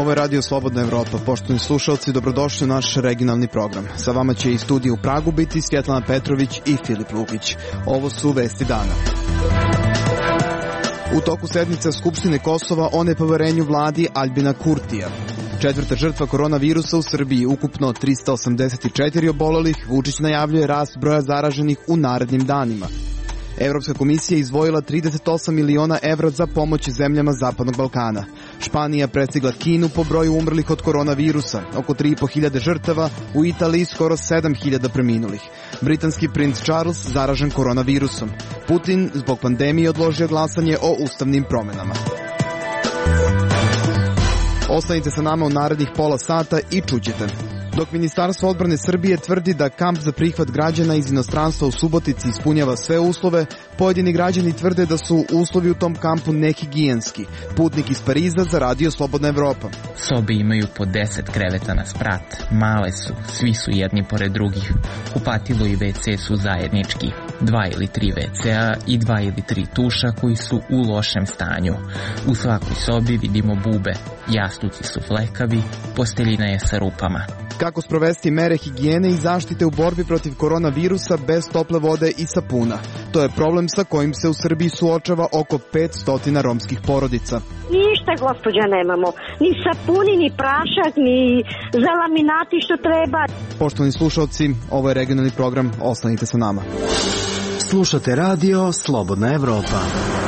Ovo je Radio Slobodna Evropa. Poštovani slušalci, dobrodošli u naš regionalni program. Sa vama će iz studija u Pragu biti Svjetlana Petrović i Filip Lukić. Ovo su vesti dana. U toku sednice Skupštine Kosova o nepoverenju vladi Aljbina Kurtija. Četvrta žrtva koronavirusa u Srbiji, ukupno 384 obolelih, Vučić najavljuje rast broja zaraženih u narednim danima. Evropska komisija izdvojila 38 miliona evra za pomoć zemljama Zapadnog Balkana. Španija prestigla Kinu po broju umrlih od koronavirusa, oko 3.500 žrtava, u Italiji skoro 7.000 preminulih. Britanski princ Charles zaražen koronavirusom. Putin zbog pandemije odložio glasanje o ustavnim promenama. Ostanite sa nama u narednih pola sata i čućete. Dok Ministarstvo odbrane Srbije tvrdi da kamp za prihvat građana iz inostranstva u Subotici ispunjava sve uslove, pojedini građani tvrde da su uslovi u tom kampu nehigijenski. Putnik iz Pariza za Radio Slobodna Evropa. Sobe imaju po 10 kreveta na sprat, male su, svi su jedni pored drugih. Kupatilo i WC su zajednički, 2 ili 3 WC-a i 2 ili 3 tuša koji su u lošem stanju. U svakoj sobi vidimo bube, jastuci su flekavi, posteljina je sa rupama. Kako sprovesti mere higijene i zaštite u borbi protiv koronavirusa bez tople vode i sapuna? To je problem sa kojim se u Srbiji suočava oko 500 romskih porodica. Ništa, gospođa, nemamo. Ni sapuni, ni prašak, ni za laminati što treba. Poštovani slušalci, ovo je regionalni program. Ostanite sa nama. Slušate Radio Slobodna Evropa.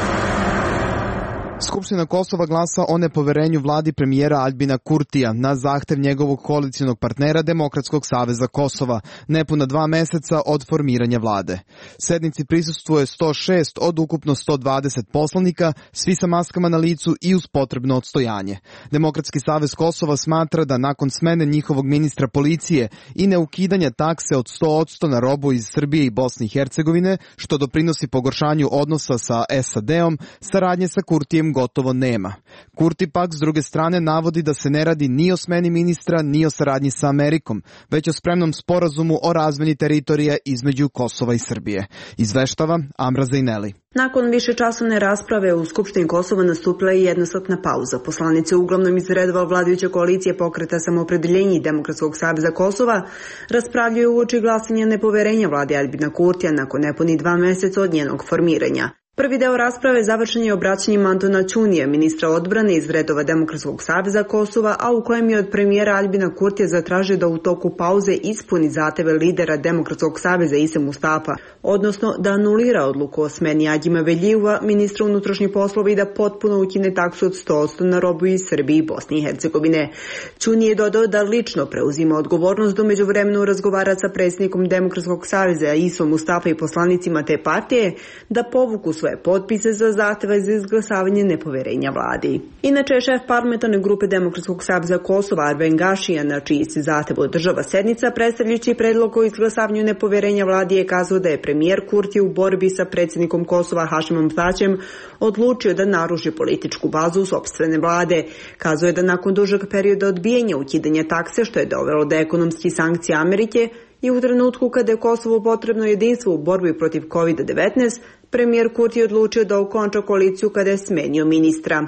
Skupština Kosova glasa o nepoverenju vladi premijera Aljbina Kurtija na zahtev njegovog koalicijonog partnera Demokratskog saveza Kosova, nepuna 2 meseca od formiranja vlade. Sednici prisustvuje 106 od ukupno 120 poslanika, svi sa maskama na licu i uz potrebno odstojanje. Demokratski savez Kosova smatra da nakon smene njihovog ministra policije i neukidanja takse od 100% na robu iz Srbije i Bosne i Hercegovine, što doprinosi pogoršanju odnosa sa SAD-om, saradnje sa Kurtijem gotovo nema. Kurti pak s druge strane navodi da se ne radi ni o smeni ministra, ni o saradnji sa Amerikom, već o spremnom sporazumu o razmeni teritorija između Kosova i Srbije. Izveštava Amra Zajneli. Nakon višečasovne rasprave u Skupštini Kosova nastupila je jednosatna pauza. Poslanice uglavnom iz redova vladajuće koalicije Pokreta Samoopredeljenja i Demokratskog saveza Kosova raspravljaju uoči glasanja nepoverenja vlade Aljbina Kurtija nakon nepuni 2 meseca od njenog formiranja. Prvi deo rasprave završen je obraćanjem Antona Ćunija, ministra odbrane iz redova Demokratskog saveza Kosova, a u kojem je od premijera Aljbina Kurtija zatražio da u toku pauze ispuni zahteve lidera Demokratskog saveza Ise Mustafa, odnosno da anulira odluku o smeni Ađima Veljiva, ministra unutrašnjih poslova, i da potpuno ukine taksu od 100% na robu iz Srbije i Bosne i Hercegovine. Ćuni je dodao da lično preuzima odgovornost do međuvremenu razgovara sa predsjednikom Demokratskog saveza Isom Mustafa i poslanicima te partije da povuku svoje potpise za zahteve za izglasavanje nepoverenja vladi. Inače, šef parlamentarne grupe Demokratskog saveza Kosova Arven Gašijan, na čiji se zahtev održava sednica, predstavljajući predlog o izglasavanju nepoverenja vladi, je kazao da je premijer Kurti u borbi sa predsjednikom Kosova Hašimom Tačijem odlučio da naruši političku bazu sopstvene vlade. Kazao je da nakon dužeg perioda odbijanja ukidanja takse, što je dovelo do ekonomskih sankcija Amerike, i u trenutku kada je Kosovo potrebno jedinstvo u borbi protiv COVID-19, premijer Kurti je odlučio da okonča koaliciju kada je smenio ministra.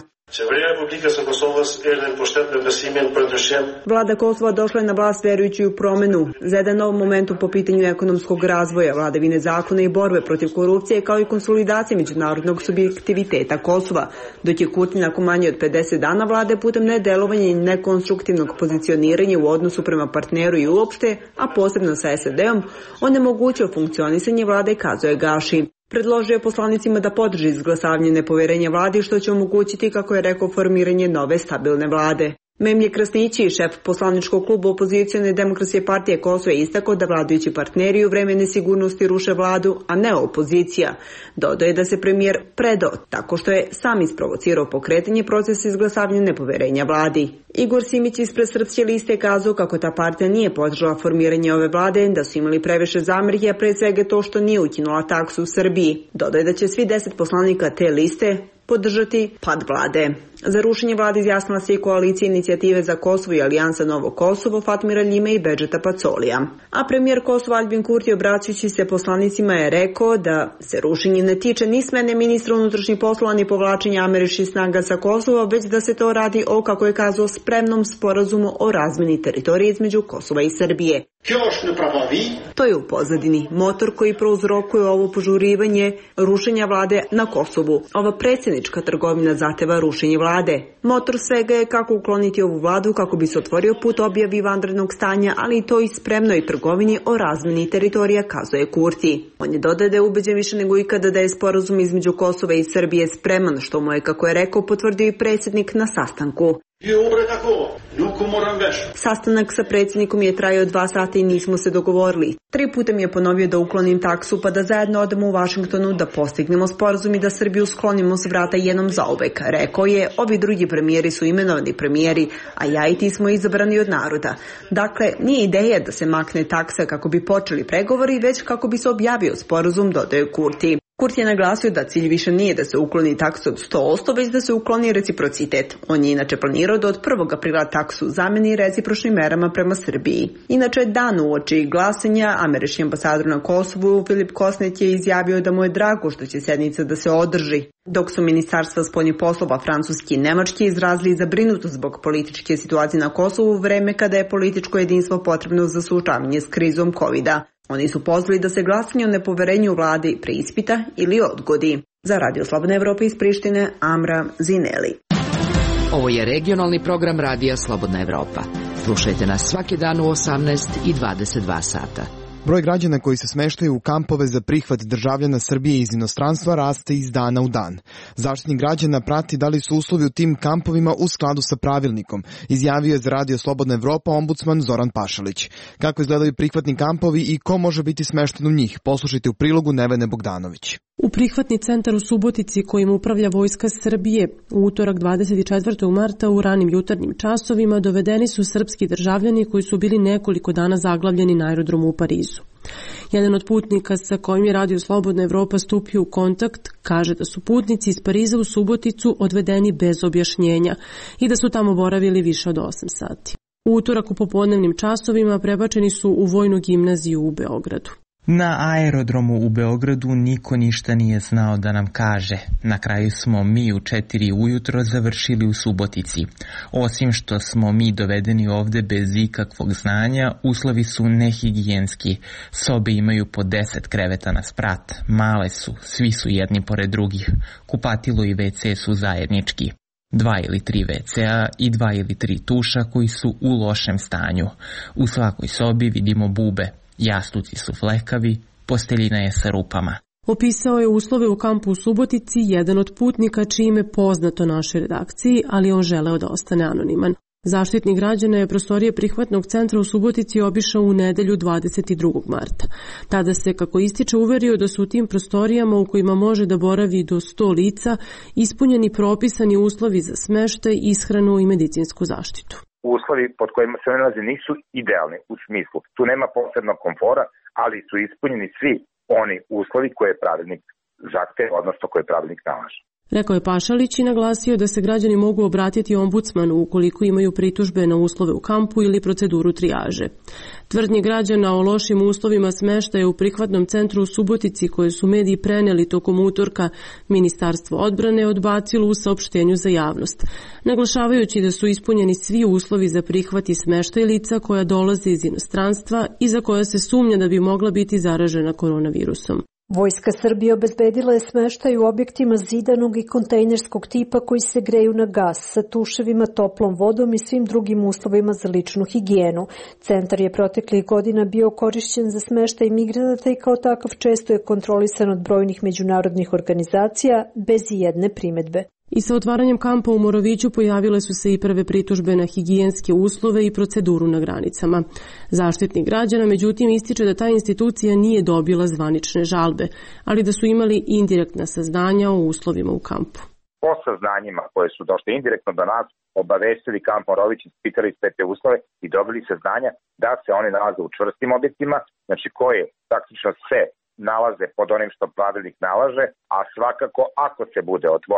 Vlada Kosova došla je na vlast verujući u promenu za jedan nov momentum po pitanju ekonomskog razvoja, vladavine zakona i borbe protiv korupcije, kao i konsolidacije međunarodnog subjektiviteta Kosova, dok je Kurti nakon manje od 50 dana vlade putem nedelovanja i nekonstruktivnog pozicioniranja u odnosu prema partneru i uopšte, a posebno sa SAD-om, onemogućio funkcionisanje vlade, kazuje Gaši. Predložio je poslanicima da podrži izglasavanje nepoverenja vladi, što će omogućiti, kako je rekao, formiranje nove stabilne vlade. Memlje Krasnići, šef poslaničkog kluba opozicione Demokratske partije Kosova, je istakao da vladajući partneri u vreme nesigurnosti ruše vladu, a ne opozicija. Dodao je da se premijer predao tako što je sam isprovocirao pokretanje procesa izglasavanja nepoverenja vladi. Igor Simić ispred Srpske liste kazao kako ta partija nije podržala formiranje ove vlade, da su imali previše zamerki, a pre svega to što nije ukinula taksu u Srbiji. Dodao je da će svi 10 poslanika te liste podržati pad vlade. Za rušenje vlade izjasnila se i koalicija Inicijative za Kosovo i Alijansa Novo Kosovo Fatmira Ljime i Bedžeta Pacolija. A premijer Kosova Aljbin Kurti, obraćajući se poslanicima, je rekao da se rušenje ne tiče ni smene ministra unutrašnjih poslova ni povlačenja američkih snaga sa Kosova, već da se to radi o, kako je kazao, spremnom sporazumu o razmeni teritorije između Kosova i Srbije. To je u pozadini motor koji prouzrokuje ovo požurivanje rušenja vlade na Kosovu. Ova predsjednička trgovina zahteva rušenje vlade. Motor svega je kako ukloniti ovu vladu kako bi se otvorio put objavi vanrednog stanja, ali i to i spremnoj trgovini o razmeni teritorija, kazuje Kurti. On je dodao da je ubeđen više nego ikada da je sporazum između Kosova i Srbije spreman, što mu je, kako je rekao, potvrdio i predsjednik na sastanku. Sastanak sa predsjednikom je trajao 2 sata i nismo se dogovorili. 3 puta mi je ponovio da uklonim taksu pa da zajedno odemo u Vašingtonu da postignemo sporazum i da Srbiju sklonimo s vrata jednom zauvek. Rekao je, ovi drugi premijeri su imenovani premijeri, a ja i ti smo izabrani od naroda. Dakle, nije ideja da se makne taksa kako bi počeli pregovori, već kako bi se objavio sporazum, dodaje Kurti. Kurti je naglasio da cilj više nije da se ukloni taksu od 100%, već da se ukloni reciprocitet. On je inače planirao da od 1. aprila taksu zameni recipročnim merama prema Srbiji. Inače, dan uoči glasanja, američki ambasador na Kosovu Filip Kosnet je izjavio da mu je drago što će sednica da se održi. Dok su ministarstva spoljnih poslova Francuski i Nemački izrazili zabrinutost zbog političke situacije na Kosovu u vreme kada je političko jedinstvo potrebno za suočavanje s krizom COVID-a. Oni su pozvali da se glasanje o nepoverenju vladi preispita ili odgodi. Za Radio Slobodna Evropa iz Prištine, Amra Zineli. Ovo je regionalni program Radija Slobodna Evropa. Slušajte nas svaki dan u 18 i 22 sata. Broj građana koji se smeštaju u kampove za prihvat državljana Srbije iz inostranstva raste iz dana u dan. Zaštitnik građana prati da li su uslovi u tim kampovima u skladu sa pravilnikom, izjavio je za Radio Slobodna Evropa ombudsman Zoran Pašalić. Kako izgledaju prihvatni kampovi i ko može biti smešten u njih, poslušajte u prilogu Nevene Bogdanović. U prihvatni centar u Subotici kojim upravlja Vojska Srbije u utorak 24. marta u ranim jutarnjim časovima dovedeni su srpski državljani koji su bili nekoliko dana zaglavljeni na aerodromu u Parizu. Jedan od putnika sa kojim je Radio Slobodna Evropa stupio u kontakt kaže da su putnici iz Pariza u Suboticu odvedeni bez objašnjenja i da su tamo boravili više od 8 sati. U utorak u popodnevnim časovima prebačeni su u Vojnu gimnaziju u Beogradu. Na aerodromu u Beogradu niko ništa nije znao da nam kaže. Na kraju smo mi u 4 ujutro završili u Subotici. Osim što smo mi dovedeni ovde bez ikakvog znanja, uslovi su nehigijenski. Sobe imaju po 10 kreveta na sprat, male su, svi su jedni pored drugih. Kupatilo i WC su zajednički. 2 ili 3 WC-a i 2 ili 3 tuša koji su u lošem stanju. U svakoj sobi vidimo bube. Jastuci su flekavi, posteljina je sa rupama. Opisao je uslove u kampu u Subotici jedan od putnika čije ime poznato našoj redakciji, ali on želeo da ostane anoniman. Zaštitnik građana je prostorije prihvatnog centra u Subotici obišao u nedelju 22. marta. Tada se, kako ističe, uverio da su u tim prostorijama u kojima može da boravi do 100 lica ispunjeni propisani uslovi za smeštaj, ishranu i medicinsku zaštitu. Uslovi pod kojima se nalaze nisu idealni u smislu. Tu nema posebnog komfora, ali su ispunjeni svi oni uslovi koje je pravilnik zahteva, odnosno koje pravilnik nalaže. Rekao je Pašalić i naglasio da se građani mogu obratiti ombudsmanu ukoliko imaju pritužbe na uslove u kampu ili proceduru trijaže. Tvrdnje građana o lošim uslovima smeštaja u prihvatnom centru u Subotici koje su mediji preneli tokom utorka, Ministarstvo odbrane odbacilo u saopštenju za javnost, naglašavajući da su ispunjeni svi uslovi za prihvat i smeštaj lica koja dolaze iz inostranstva i za koja se sumnja da bi mogla biti zaražena koronavirusom. Vojska Srbije obezbedila je smeštaj u objektima zidanog i kontejnerskog tipa koji se greju na gas sa tuševima, toplom vodom i svim drugim uslovima za ličnu higijenu. Centar je proteklih godina bio korišćen za smeštaj migranata i kao takav često je kontrolisan od brojnih međunarodnih organizacija bez ijedne primedbe. I sa otvaranjem kampa u Moroviću pojavile su se i prve pritužbe na higijenske uslove i proceduru na granicama. Zaštitnik građana, međutim, ističe da ta institucija nije dobila zvanične žalbe, ali da su imali indirektna saznanja o uslovima u kampu. Po saznanjima koje su došle indirektno do nas, obavestili kamp Morović, ispitali sve te uslove i dobili saznanja da se oni nalaze u čvrstim objektima, znači koje praktično sve nalaze pod onim što pravilnik nalaže, a svakako ako se bude otvorio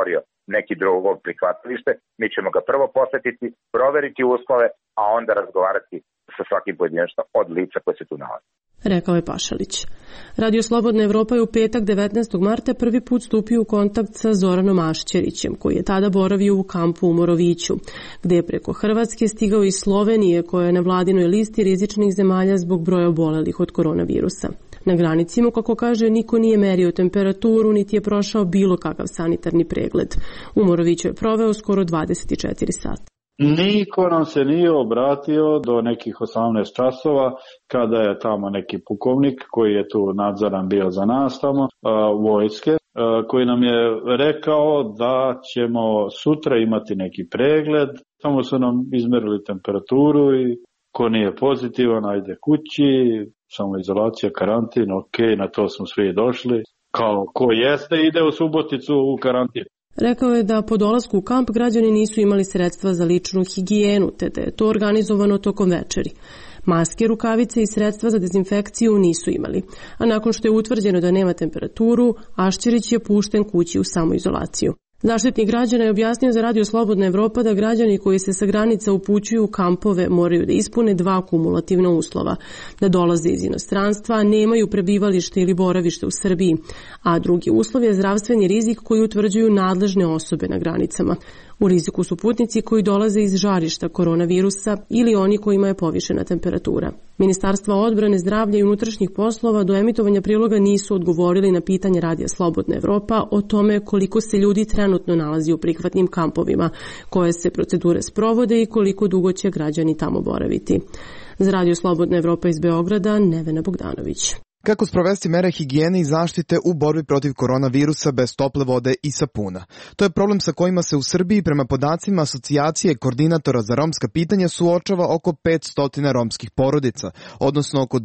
neki drugo prihvatilište, mi ćemo ga prvo posetiti, proveriti uslove, a onda razgovarati sa svakim pojedinačno od lica koje se tu nalazi. Rekao je Pašalić. Radio Slobodna Evropa je u petak 19. marta prvi put stupio u kontakt sa Zoranom Ašćerićem, koji je tada boravio u kampu u Moroviću, gde je preko Hrvatske stigao iz Slovenije, koja je na vladinoj listi rizičnih zemalja zbog broja obolelih od koronavirusa. Na granici mu, kako kaže, niko nije merio temperaturu, niti je prošao bilo kakav sanitarni pregled. U Moroviću je proveo skoro 24 sata. Niko nam se nije obratio do nekih 18 časova kada je tamo neki pukovnik koji je tu nadzoran bio za nas tamo, vojske, koji nam je rekao da ćemo sutra imati neki pregled. Tamo su nam izmerili temperaturu i ko nije pozitivan, ajde kući, samoizolacija, karantin, ok, na to smo svi došli. Kao ko jeste, ide u Suboticu u karantin. Rekao je da po dolasku u kamp građani nisu imali sredstva za ličnu higijenu, te da je to organizovano tokom večeri. Maske, rukavice i sredstva za dezinfekciju nisu imali. A nakon što je utvrđeno da nema temperaturu, Ašćerić je pušten kući u samoizolaciju. Zaštitnik građana je objasnio za Radio Slobodna Evropa da građani koji se sa granica upućuju u kampove moraju da ispune 2 kumulativna uslova, da dolaze iz inostranstva, nemaju prebivalište ili boravište u Srbiji, a drugi uslov je zdravstveni rizik koji utvrđuju nadležne osobe na granicama. U riziku su putnici koji dolaze iz žarišta koronavirusa ili oni kojima je povišena temperatura. Ministarstva odbrane, zdravlja i unutrašnjih poslova do emitovanja priloga nisu odgovorili na pitanje Radija Slobodna Evropa o tome koliko se ljudi trenutno nalazi u prihvatnim kampovima, koje se procedure sprovode i koliko dugo će građani tamo boraviti. Za Radio Slobodna Evropa iz Beograda, Nevena Bogdanović. Kako sprovesti mere higijene i zaštite u borbi protiv koronavirusa bez tople vode i sapuna? To je problem sa kojima se u Srbiji prema podacima Asocijacije koordinatora za romska pitanja suočava oko 500 romskih porodica, odnosno oko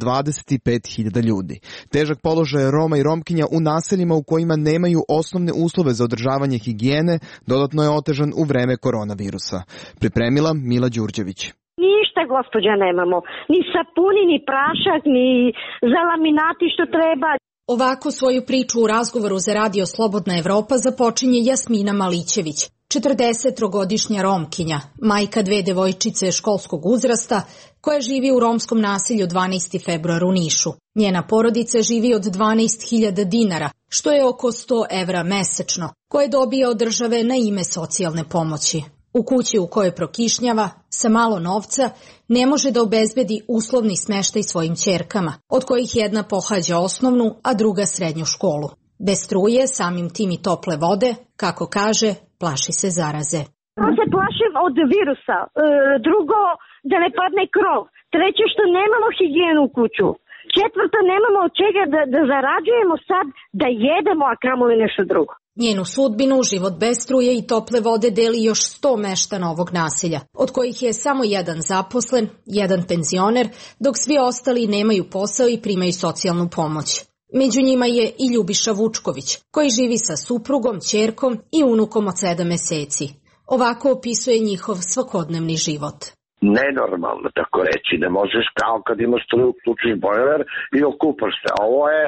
25.000 ljudi. Težak položaj Roma i Romkinja u naseljima u kojima nemaju osnovne uslove za održavanje higijene dodatno je otežan u vreme koronavirusa. Pripremila Mila Đurđević. Ništa, gospođa, nemamo. Ni sapuni, ni prašak, ni za laminati što treba. Ovako svoju priču u razgovoru za Radio Slobodna Evropa započinje Jasmina Malićević, 40-godišnja Romkinja, majka 2 devojčice školskog uzrasta, koja živi u romskom naselju 12. februar u Nišu. Njena porodica živi od 12.000 dinara, što je oko 100 evra mesečno, koje dobija od države na ime socijalne pomoći. U kući u kojoj prokišnjava, sa malo novca, ne može da obezbedi uslovni smeštaj svojim ćerkama, od kojih jedna pohađa osnovnu, a druga srednju školu. Bez struje, samim tim i tople vode, kako kaže, plaši se zaraze. Ja se plašim od virusa, drugo da ne padne krov, treće što nemamo higijenu u kuću, četvrto nemamo od čega da zarađujemo sad da jedemo, a kamoli nešto drugo. Njenu sudbinu, život bez struje i tople vode deli još 100 meštana ovog naselja, od kojih je samo jedan zaposlen, jedan penzioner, dok svi ostali nemaju posao i primaju socijalnu pomoć. Među njima je i Ljubiša Vučković, koji živi sa suprugom, ćerkom i unukom od 7 meseci. Ovako opisuje njihov svakodnevni život. Nenormalno, tako reći, ne možeš kao kad imaš struju, uključiš bojler i okupaš se. Ovo je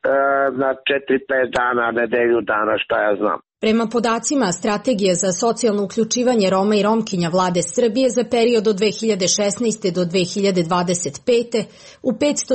na 4-5 dana, nedelju dana, šta ja znam. Prema podacima Strategije za socijalno uključivanje Roma i Romkinja Vlade Srbije za period od 2016. do 2025. u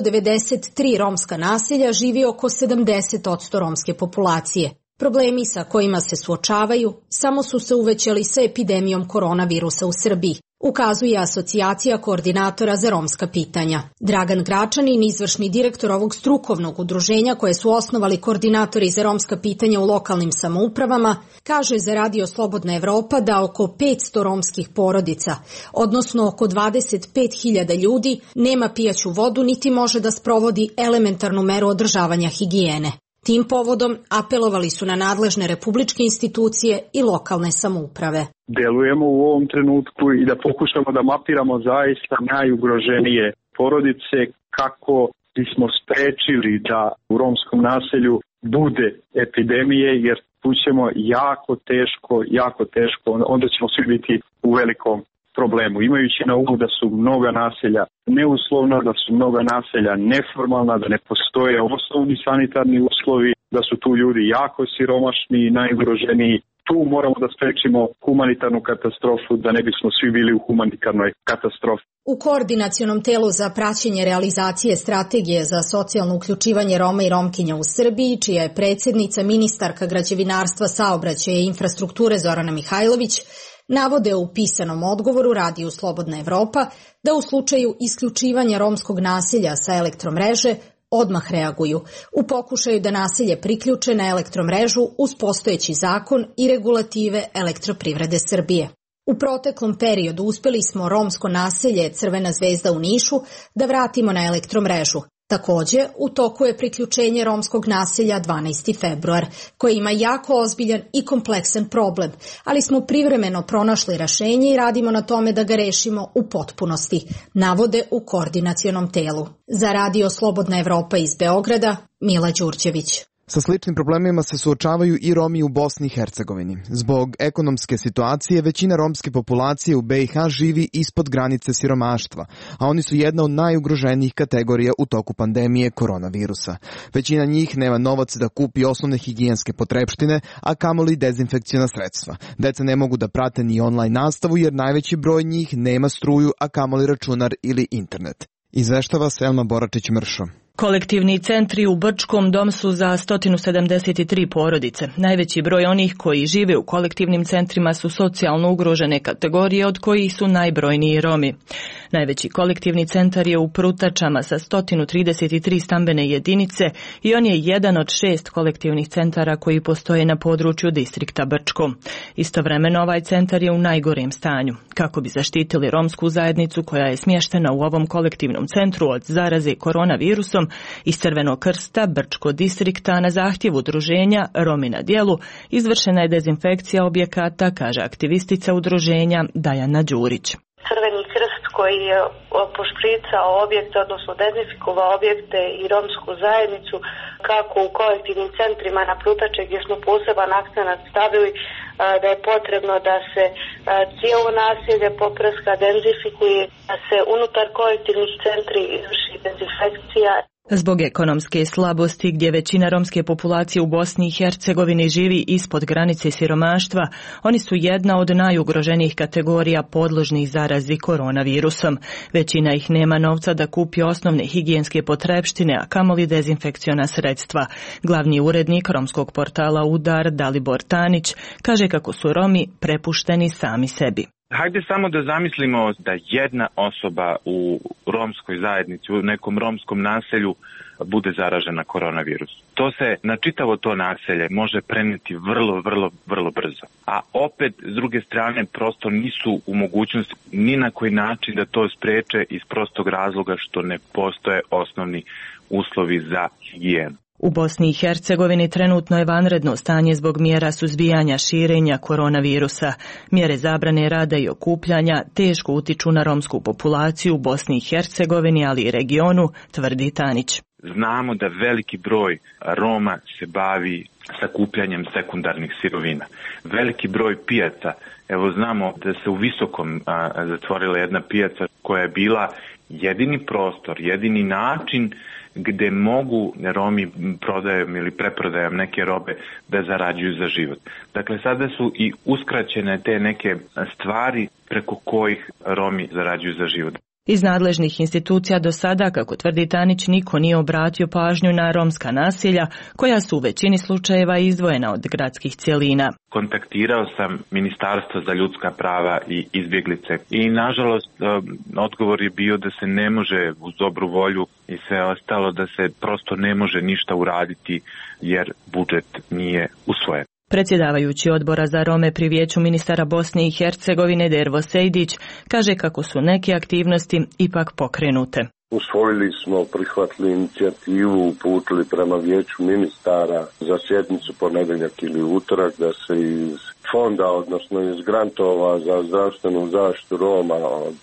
593 romska naselja živi oko 70% romske populacije. Problemi sa kojima se suočavaju samo su se uvećali sa epidemijom koronavirusa u Srbiji, ukazuje Asocijacija koordinatora za romska pitanja. Dragan Gračanin, izvršni direktor ovog strukovnog udruženja koje su osnovali koordinatori za romska pitanja u lokalnim samoupravama, kaže za Radio Slobodna Evropa da oko 500 romskih porodica, odnosno oko 25.000 ljudi, nema pijaću vodu niti može da sprovodi elementarnu meru održavanja higijene. Tim povodom apelovali su na nadležne republičke institucije i lokalne samouprave. Delujemo u ovom trenutku i da pokušamo da mapiramo zaista najugroženije porodice kako bismo sprečili da u romskom naselju bude epidemije, jer tu ćemo jako teško, onda ćemo svi biti u velikom problemu. Imajući na umu da su mnoga naselja neuslovna, da su mnoga naselja neformalna, da ne postoje osnovni sanitarni uslovi, da su tu ljudi jako siromašni i najugroženiji, tu moramo da sprečimo humanitarnu katastrofu, da ne bismo svi bili u humanitarnoj katastrofi. U Koordinacionom telu za praćenje realizacije strategije za socijalno uključivanje Roma i Romkinja u Srbiji, čija je predsjednica ministarka građevinarstva, saobraćaja i infrastrukture Zorana Mihajlović, navode u pisanom odgovoru Radiju Slobodna Evropa da u slučaju isključivanja romskog naselja sa elektromreže odmah reaguju u pokušaju da naselje priključe na elektromrežu uz postojeći zakon i regulative Elektroprivrede Srbije. U proteklom periodu uspeli smo romsko naselje Crvena zvezda u Nišu da vratimo na elektromrežu. Također, u toku je priključenje romskog naselja 12. februar, koje ima jako ozbiljan i kompleksan problem, ali smo privremeno pronašli rešenje i radimo na tome da ga rešimo u potpunosti, navode u Koordinacionom telu. Za Radio Slobodna Evropa iz Beograda, Mila Đurđević. Sa sličnim problemima se suočavaju i Romi u Bosni i Hercegovini. Zbog ekonomske situacije, većina romske populacije u BiH živi ispod granice siromaštva, a oni su jedna od najugroženijih kategorija u toku pandemije koronavirusa. Većina njih nema novac da kupi osnovne higijenske potrepštine, a kamoli dezinfekciona sredstva. Deca ne mogu da prate ni online nastavu jer najveći broj njih nema struju, a kamoli računar ili internet. Izveštava Selma Boračić-Mršo. Kolektivni centri u Brčkom dom su za 173 porodice. Najveći broj onih koji žive u kolektivnim centrima su socijalno ugrožene kategorije, od kojih su najbrojniji Romi. Najveći kolektivni centar je u Prutačama sa 133 stambene jedinice i on je jedan od 6 kolektivnih centara koji postoje na području distrikta Brčko. Istovremeno ovaj centar je u najgorem stanju. Kako bi zaštitili romsku zajednicu koja je smještena u ovom kolektivnom centru od zaraze koronavirusom, iz Crvenog krsta Brčko distrikta na zahtjev udruženja Romi na djelu izvršena je dezinfekcija objekata, kaže aktivistica udruženja Dajana Đurić. Crveni krst koji je pošpricao objekte, odnosno dezinfikovao objekte i romsku zajednicu, kako u kolektivnim centrima na Prutače gdje smo poseban akcenat stavili da je potrebno da se cijelo naselje poprska, dezinfikuje, da se unutar kolektivnih centri izvrši dezinfekcija. Zbog ekonomske slabosti gdje većina romske populacije u Bosni i Hercegovini živi ispod granice siromaštva, oni su jedna od najugroženijih kategorija podložnih zarazi koronavirusom. Većina ih nema novca da kupi osnovne higijenske potrepštine, a kamoli dezinfekciona sredstva. Glavni urednik romskog portala Udar, Dalibor Tanić, kaže kako su Romi prepušteni sami sebi. Hajde samo da zamislimo da jedna osoba u romskoj zajednici, u nekom romskom naselju bude zaražena koronavirus. To se na čitavo to naselje može prenijeti vrlo brzo. A opet, s druge strane, prosto nisu u mogućnosti ni na koji način da to spreče iz prostog razloga što ne postoje osnovni uslovi za higijenu. U Bosni i Hercegovini trenutno je vanredno stanje zbog mjera suzbijanja širenja koronavirusa. Mjere zabrane rada i okupljanja teško utiču na romsku populaciju u Bosni i Hercegovini, ali i regionu, tvrdi Tanić. Znamo da veliki broj Roma se bavi sakupljanjem sekundarnih sirovina. Veliki broj pijaca, evo znamo da se u Visokom zatvorila jedna pijaca koja je bila jedini prostor, jedini način gdje mogu Romi prodajom ili preprodajom neke robe da zarađuju za život. Dakle, sada su i uskraćene te neke stvari preko kojih Romi zarađuju za život. Iz nadležnih institucija do sada, kako tvrdi Tanić, niko nije obratio pažnju na romska naselja, koja su u većini slučajeva izdvojena od gradskih cjelina. Kontaktirao sam Ministarstvo za ljudska prava i izbjeglice i nažalost odgovor je bio da se ne može uz dobru volju i sve ostalo, da se prosto ne može ništa uraditi jer budžet nije usvojen. Predsjedavajući odbora za Rome pri Vijeću ministara Bosne i Hercegovine Dervo Sejdić kaže kako su neke aktivnosti ipak pokrenute. Usvojili smo, prihvatili inicijativu, uputili prema Vijeću ministara za sjednicu ponedjeljak ili utorak da se iz fonda, odnosno iz grantova za zdravstvenu zaštitu Roma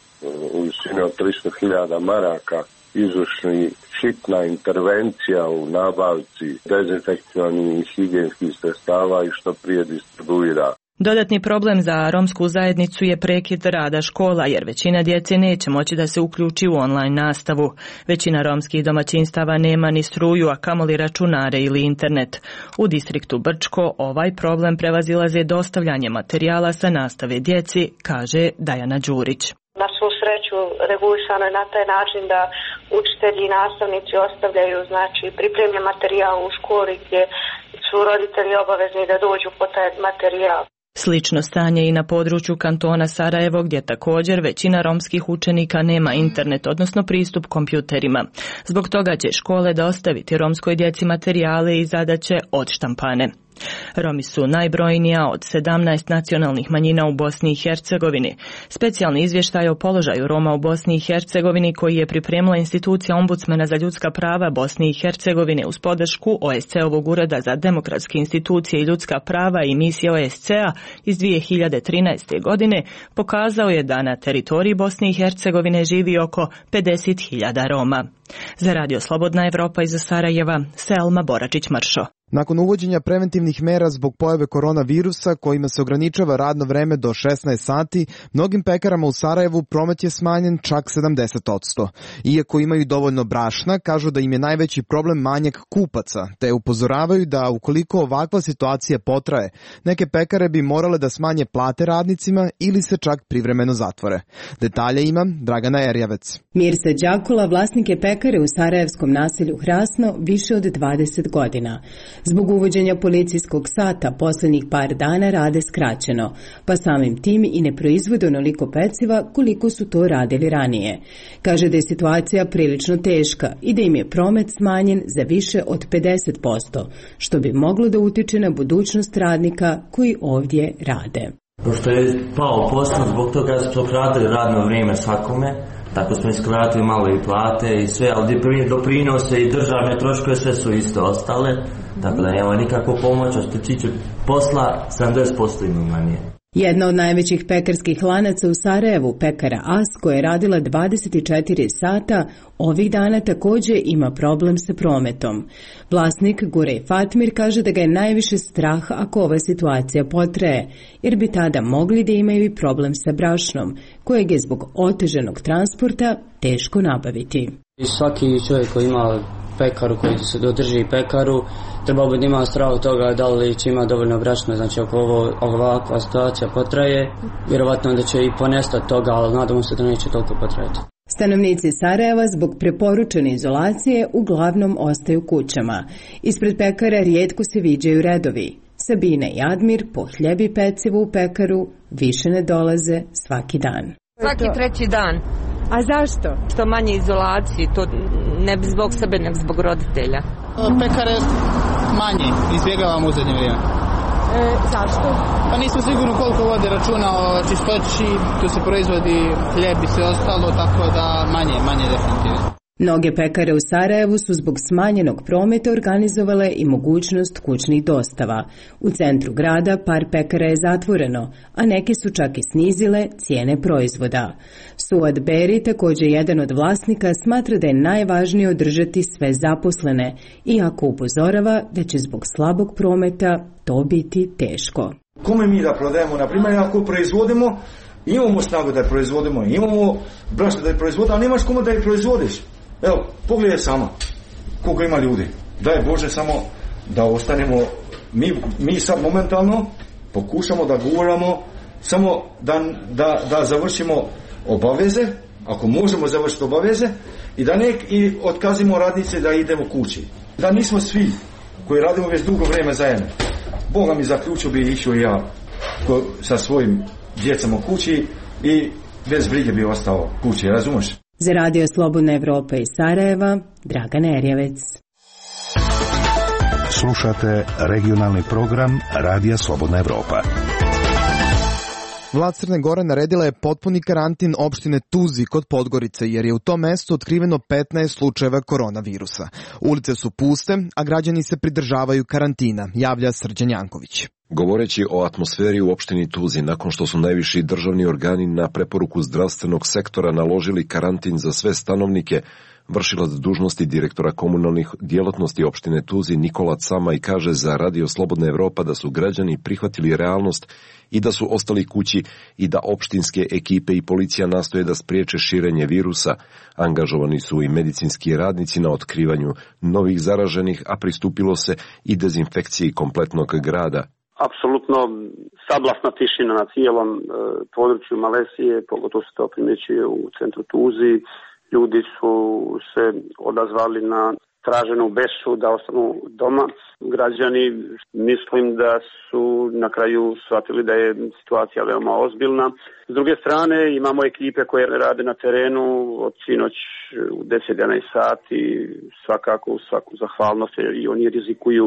u visini od 300.000 maraka izvrši hitna intervencija u nabavci dezinfekcionih i higijenskih sredstava i što prije distribuira. Dodatni problem za romsku zajednicu je prekid rada škola, jer većina djece neće moći da se uključi u online nastavu. Većina romskih domaćinstava nema ni struju, a kamoli računare ili internet. U distriktu Brčko ovaj problem prevazilaze dostavljanje materijala sa nastave djeci, kaže Dajana Đurić. Na svu sreću regulisano je na taj način da učitelji i nastavnici ostavljaju pripremljen materijal u školi gdje su roditelji obavezni da dođu po taj materijal. Slično stanje i na području kantona Sarajevo, gdje također većina romskih učenika nema internet, odnosno pristup kompjuterima. Zbog toga će škole dostaviti romskoj djeci materijale i zadaće odštampane. Romi su najbrojnija od 17 nacionalnih manjina u Bosni i Hercegovini. Specijalni izvještaj o položaju Roma u Bosni i Hercegovini koji je pripremila institucija Ombudsmana za ljudska prava Bosne i Hercegovine uz podršku OSCE-ovog ureda za demokratske institucije i ljudska prava i misije OSCE-a iz 2013. godine pokazao je da na teritoriji Bosne i Hercegovine živi oko 50.000 Roma. Za Radio Slobodna Evropa iz Sarajeva, Selma Boračić-Mršo. Nakon uvođenja preventivnih mera zbog pojave koronavirusa kojima se ograničava radno vreme do 16 sati, mnogim pekarama u Sarajevu promet je smanjen čak 70%. Iako imaju dovoljno brašna, kažu da im je najveći problem manjak kupaca, te upozoravaju da ukoliko ovakva situacija potraje, neke pekare bi morale da smanje plate radnicima ili se čak privremeno zatvore. Detalje ima Dragana Erjavec. Mirsa Đakula vlasnik je pekare u sarajevskom naselju Hrasno više od 20 godina. Zbog uvođenja policijskog sata posljednjih par dana rade skraćeno, pa samim tim i ne proizvode onoliko peciva koliko su to radili ranije. Kaže da je situacija prilično teška i da im je promet smanjen za više od 50%, što bi moglo da utiče na budućnost radnika koji ovdje rade. Pošto je pao posao, zbog toga smo skratili radno vrijeme svakome, tako smo iskratili malo i plate i sve, ali doprinose i državne troškove sve su isto ostale, tako da nema nikakvu pomoć, a što se tiče posla 70% ima manje. Jedna od najvećih pekarskih lanaca u Sarajevu, pekara As, koja je radila 24 sata, ovih dana također ima problem sa prometom. Vlasnik Gurej Fatmir kaže da ga je najviše strah ako ova situacija potraje, jer bi tada mogli da imaju i problem sa brašnom, kojeg je zbog oteženog transporta teško nabaviti. I svaki čovjek koji ima pekaru, koji se dodrži pekaru, treba bi da ima strah od toga da li će ima dovoljno brašna, znači ako ovakva situacija potraje, vjerovatno da će i ponestati toga, ali nadamo se da neće toliko potrajati. Stanovnici Sarajeva zbog preporučene izolacije uglavnom ostaju kućama. Ispred pekara rijetko se viđaju redovi. Sabina i Admir po hljeb i pecivo u pekaru više ne dolaze svaki dan. Svaki treći dan. A zašto? Što manje izolaciji, to ne zbog sebe, nego zbog roditelja. Pekare manje, izbjegavamo u zadnje vrijeme. Zašto? Pa nismo sigurno koliko vode računa o čistoći, tu se proizvodi hljeb i sve ostalo, tako da manje definitivno. Mnoge pekare u Sarajevu su zbog smanjenog prometa organizovale i mogućnost kućnih dostava. U centru grada par pekara je zatvoreno, a neke su čak i snizile cijene proizvoda. Suad Beri, također jedan od vlasnika, smatra da je najvažnije održati sve zaposlene, iako upozorava da će zbog slabog prometa to biti teško. Kome mi da prodajemo, na primjer, ako proizvodimo, imamo snagu da je proizvodimo, imamo brašno da je proizvodimo, ali nemaš kome da je proizvodiš. Evo, pogledaj sama koliko ima ljudi. Daj Bože samo da ostanemo, mi sad momentalno pokušamo da guramo samo da završimo obaveze, ako možemo završiti obaveze, i da i otkazimo radnice da idemo kući. Da nismo svi koji radimo već dugo vrijeme zajedno. Boga mi zaključio bi išao i ja sa svojim djecom u kući i bez brige bi ostao kući, razumiješ? Za Radio Slobodna Evropa iz Sarajeva, Dragana Erjavec. Slušate regionalni program Radija Slobodna Evropa. Vlad Crne Gore naredila je potpuni karantin opštine Tuzi kod Podgorice, jer je u tom mestu otkriveno 15 slučajeva koronavirusa. Ulice su puste, a građani se pridržavaju karantina, javlja Srđan Janković. Govoreći o atmosferi u opštini Tuzi, nakon što su najviši državni organi na preporuku zdravstvenog sektora naložili karantin za sve stanovnike, Vršilac dužnosti direktora komunalnih djelatnosti opštine Tuzi Nikola Camaj kaže za Radio Slobodna Evropa da su građani prihvatili realnost i da su ostali kući i da opštinske ekipe i policija nastoje da spriječe širenje virusa. Angažovani su i medicinski radnici na otkrivanju novih zaraženih, a pristupilo se i dezinfekciji kompletnog grada. Apsolutno sablasna tišina na cijelom području Malesije, pogotovo se to primjećuje u centru Tuzi. Ljudi su se odazvali na traženu besu da ostanu doma. Građani mislim da su na kraju shvatili da je situacija veoma ozbiljna. S druge strane imamo ekipe koje rade na terenu od sinoć u 10-11 sati, svakako svaku zahvalnost jer i oni rizikuju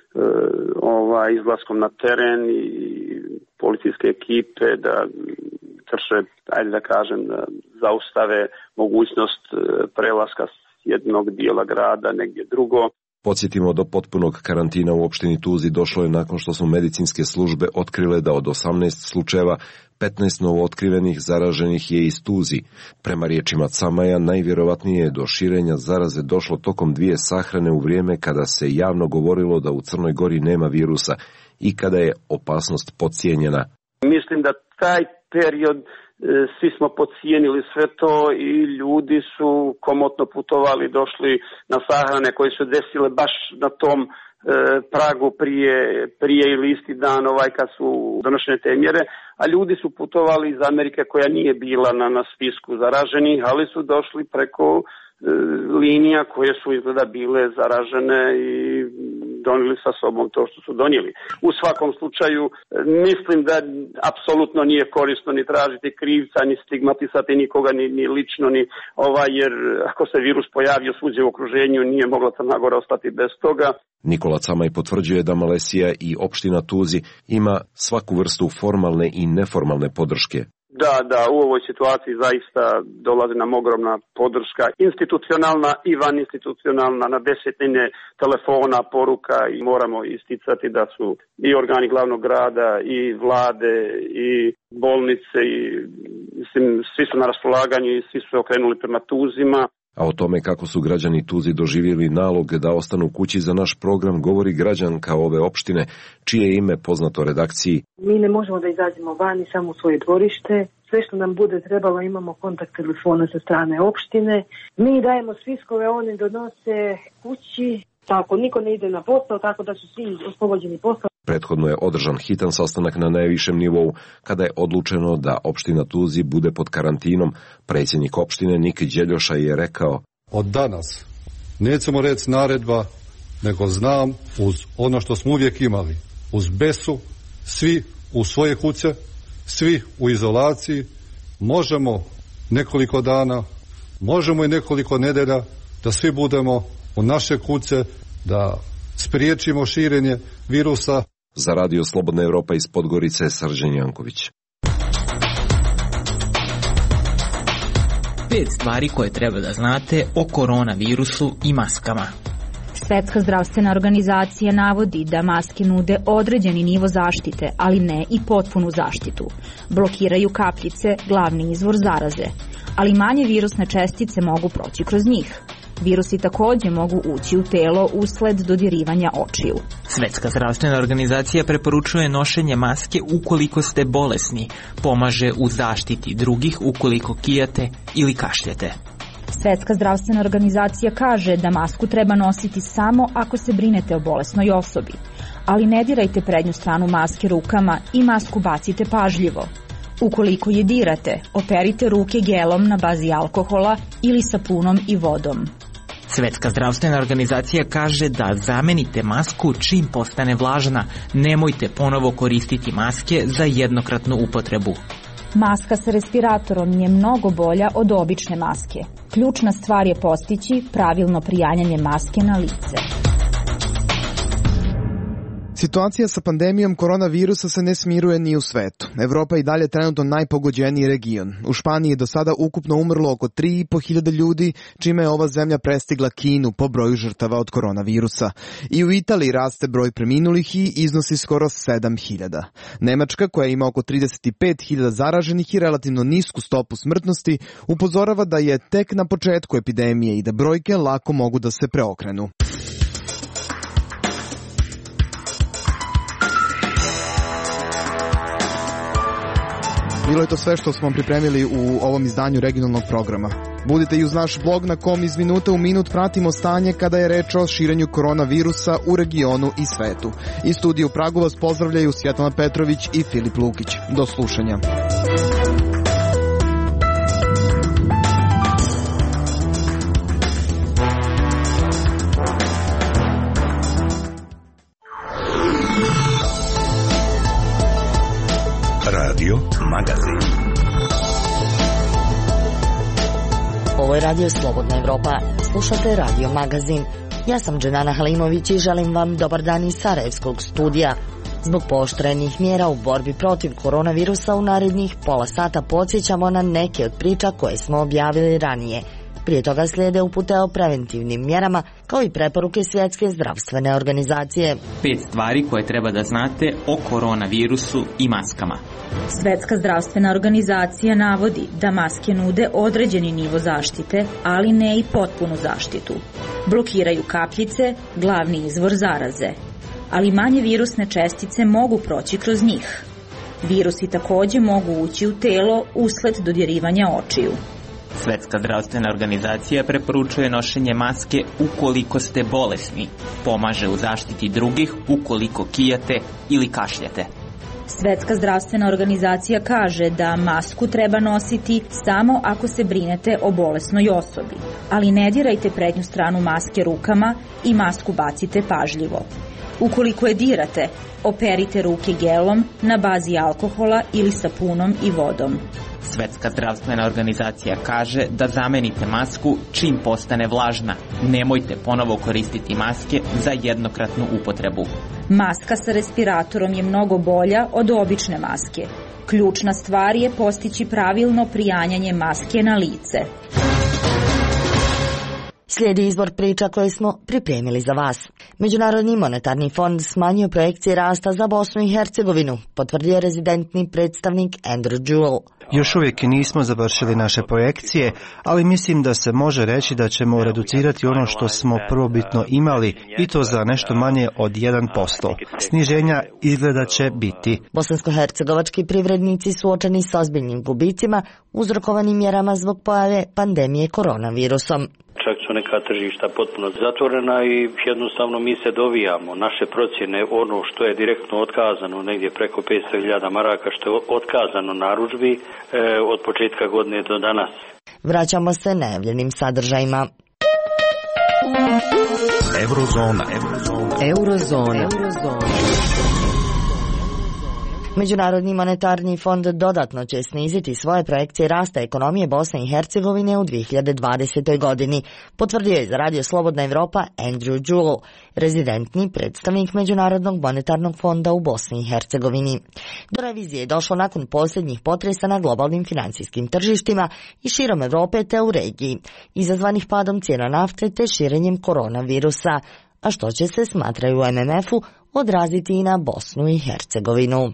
izlaskom na teren i policijske ekipe da trše, ajde da kažem, da zaustave mogućnost prelaska s jednog dijela grada negdje drugo. Podsjetimo, do potpunog karantina u opštini Tuzi došlo je nakon što su medicinske službe otkrile da od 18 slučajeva 15 novootkrivenih zaraženih je iz Tuzi. Prema riječima Camaja, najvjerovatnije je do širenja zaraze došlo tokom 2 sahrane u vrijeme kada se javno govorilo da u Crnoj Gori nema virusa i kada je opasnost podcijenjena. Mislim da taj period svi smo podcijenili sve to i ljudi su komotno putovali, došli na sahrane koje su desile baš na tom pragu prije ili isti dan kad su donošene te mjere, a ljudi su putovali iz Amerike koja nije bila na spisku zaraženih, ali su došli preko linija koje su izgleda bile zaražene i donijeli sa sobom to što su donijeli. U svakom slučaju mislim da apsolutno nije korisno ni tražiti krivca, ni stigmatisati nikoga, ni lično, jer ako se virus pojavio svuđe u okruženju, nije mogla Crna Gora ostati bez toga. Nikola Camaj potvrđuje da Malesija i opština Tuzi ima svaku vrstu formalne i neformalne podrške. Da, u ovoj situaciji zaista dolazi nam ogromna podrška, institucionalna i vaninstitucionalna, na desetine telefona, poruka i moramo isticati da su i organi glavnog grada i vlade i bolnice i svi su na raspolaganju i svi su se okrenuli prema Tuzima. A o tome kako su građani Tuzi doživjeli nalog da ostanu kući za naš program govori građanka ove opštine, čije je ime poznato redakciji. Mi ne možemo da izađemo vani, samo u svoje dvorište. Sve što nam bude trebalo, imamo kontakt telefona sa strane opštine. Mi dajemo spiskove, oni donose kući. Tako, niko ne ide na posao, tako da su svi oslobođeni posao. Prethodno je održan hitan sastanak na najvišem nivou, kada je odlučeno da opština Tuzi bude pod karantinom. Predsjednik opštine Nik Đeljoša je rekao: od danas nećemo reći naredba, nego znam uz ono što smo uvijek imali, uz besu, svi u svoje kuće, svi u izolaciji, možemo nekoliko dana, možemo i nekoliko nedelja da svi budemo u naše kuće, da spriječimo širenje virusa. Za Radio Slobodna Evropa iz Podgorice, Srđan Janković. 5 stvari koje treba da znate o koronavirusu i maskama. Svetska zdravstvena organizacija navodi da maske nude određeni nivo zaštite, ali ne i potpunu zaštitu. Blokiraju kapljice, glavni izvor zaraze, ali manje virusne čestice mogu proći kroz njih. Virusi također mogu ući u telo usled dodirivanja očiju. Svetska zdravstvena organizacija preporučuje nošenje maske ukoliko ste bolesni, pomaže u zaštiti drugih ukoliko kijate ili kašljete. Svetska zdravstvena organizacija kaže da masku treba nositi samo ako se brinete o bolesnoj osobi, ali ne dirajte prednju stranu maske rukama i masku bacite pažljivo. Ukoliko je dirate, operite ruke gelom na bazi alkohola ili sapunom i vodom. Svetska zdravstvena organizacija kaže da zamenite masku čim postane vlažna, nemojte ponovo koristiti maske za jednokratnu upotrebu. Maska sa respiratorom je mnogo bolja od obične maske. Ključna stvar je postići pravilno prijanjanje maske na lice. Situacija sa pandemijom koronavirusa se ne smiruje ni u svetu. Evropa je i dalje trenutno najpogođeniji region. U Španiji je do sada ukupno umrlo oko 3.500 ljudi, čime je ova zemlja prestigla Kinu po broju žrtava od koronavirusa. I u Italiji raste broj preminulih i iznosi skoro 7.000. Nemačka, koja ima oko 35.000 zaraženih i relativno nisku stopu smrtnosti, upozorava da je tek na početku epidemije i da brojke lako mogu da se preokrenu. Bilo je to sve što smo pripremili u ovom izdanju regionalnog programa. Budite i uz naš blog na kom iz minuta u minut pratimo stanje kada je reč o širenju koronavirusa u regionu i svetu. Iz studija u Pragu vas pozdravljaju Svjetlana Petrović i Filip Lukić. Do slušanja. Radio Magazin. Ovo je Radio Slobodna Evropa. Slušate Radio Magazin. Ja sam Dženana Halimović i želim vam dobar dan iz Sarajevskog studija. Zbog pooštrenih mjera u borbi protiv koronavirusa u narednih pola sata podsjećamo na neke od priča koje smo objavili ranije. Prije toga slijede upute o preventivnim mjerama, kao i preporuke Svjetske zdravstvene organizacije. 5 stvari koje treba da znate o koronavirusu i maskama. Svjetska zdravstvena organizacija navodi da maske nude određeni nivo zaštite, ali ne i potpunu zaštitu. Blokiraju kapljice, glavni izvor zaraze. Ali manje virusne čestice mogu proći kroz njih. Virusi također mogu ući u telo usled dodirivanja očiju. Svjetska zdravstvena organizacija preporučuje nošenje maske ukoliko ste bolesni. Pomaže u zaštiti drugih ukoliko kijate ili kašljate. Svjetska zdravstvena organizacija kaže da masku treba nositi samo ako se brinete o bolesnoj osobi. Ali ne dirajte prednju stranu maske rukama i masku bacite pažljivo. Ukoliko je dirate, operite ruke gelom na bazi alkohola ili sapunom i vodom. Svjetska zdravstvena organizacija kaže da zamenite masku čim postane vlažna. Nemojte ponovo koristiti maske za jednokratnu upotrebu. Maska sa respiratorom je mnogo bolja od obične maske. Ključna stvar je postići pravilno prijanjanje maske na lice. Slijedi izbor priča koje smo pripremili za vas. Međunarodni monetarni fond smanjio projekcije rasta za Bosnu i Hercegovinu, potvrdio rezidentni predstavnik Andrew Jewell. Još uvijek nismo završili naše projekcije, ali mislim da se može reći da ćemo reducirati ono što smo prvobitno imali i to za nešto manje od 1%. Sniženja izgleda će biti. Bosansko-hercegovački privrednici suočeni s ozbiljnim gubicima uzrokovanim mjerama zbog pojave pandemije koronavirusom. Čak su neka tržišta potpuno zatvorena i jednostavno mi se dovijamo. Naše procjene, ono što je direktno otkazano, negdje preko 500.000 maraka, što je otkazano narudžbi od početka godine do danas. Vraćamo se najavljenim sadržajima. Eurozona. Međunarodni monetarni fond dodatno će sniziti svoje projekcije rasta ekonomije Bosne i Hercegovine u 2020. godini, potvrdio je za Radio Slobodna Evropa Andrew Jewell, rezidentni predstavnik Međunarodnog monetarnog fonda u Bosni i Hercegovini. Do revizije je došlo nakon posljednjih potresa na globalnim financijskim tržištima i širom Europe te u regiji, izazvanih padom cijena nafte te širenjem koronavirusa, a što će se, smatraju u MMF-u, odraziti i na Bosnu i Hercegovinu.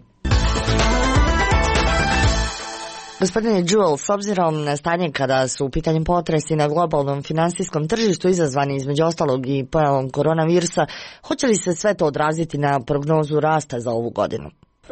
Gospodine Jewell, s obzirom na stanje kada su u pitanju potresi na globalnom finansijskom tržištu izazvani između ostalog i pojavom koronavirusa, hoće li se sve to odraziti na prognozu rasta za ovu godinu?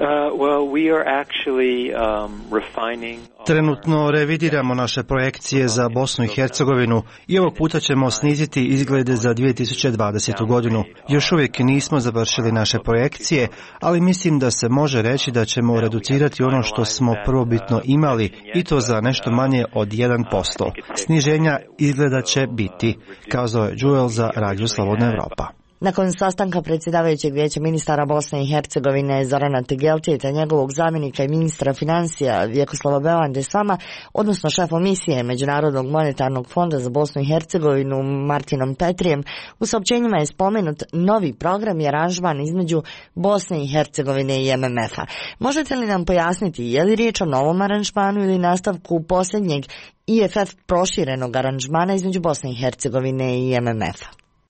Trenutno revidiramo naše projekcije za Bosnu i Hercegovinu i ovog puta ćemo sniziti izglede za 2020. godinu. Još uvijek nismo završili naše projekcije, ali mislim da se može reći da ćemo reducirati ono što smo prvobitno imali i to za nešto manje od 1%. Sniženja izgleda će biti, kazao je Jewell za Radio Slobodna Evropa. Nakon sastanka predsjedavajućeg vijeća ministara Bosne i Hercegovine Zorana Tegeltije te njegovog zamjenika i ministra financija Vjekoslava Bevan-Desvama, odnosno šefom misije Međunarodnog monetarnog fonda za Bosnu i Hercegovinu Martinom Petrijem, u saopćenjima je spomenut novi program i aranžman između Bosne i Hercegovine i MMF-a. Možete li nam pojasniti je li riječ o novom aranžmanu ili nastavku posljednjeg IFF proširenog aranžmana između Bosne i Hercegovine i MMF-a?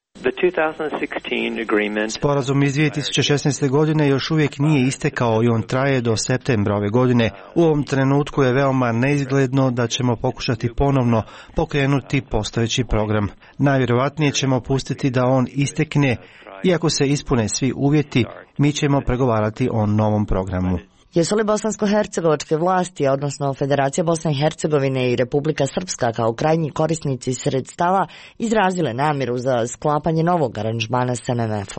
Sporazum iz 2016. godine još uvijek nije istekao i on traje do septembra ove godine. U ovom trenutku je veoma neizgledno da ćemo pokušati ponovno pokrenuti postojeći program. Najvjerojatnije ćemo pustiti da on istekne i ako se ispune svi uvjeti, mi ćemo pregovarati o novom programu. Jesu li bosansko-hercegovačke vlasti, odnosno Federacija Bosne i Hercegovine i Republika Srpska kao krajnji korisnici sredstava izrazile namjeru za sklapanje novog aranžmana s MMF-om?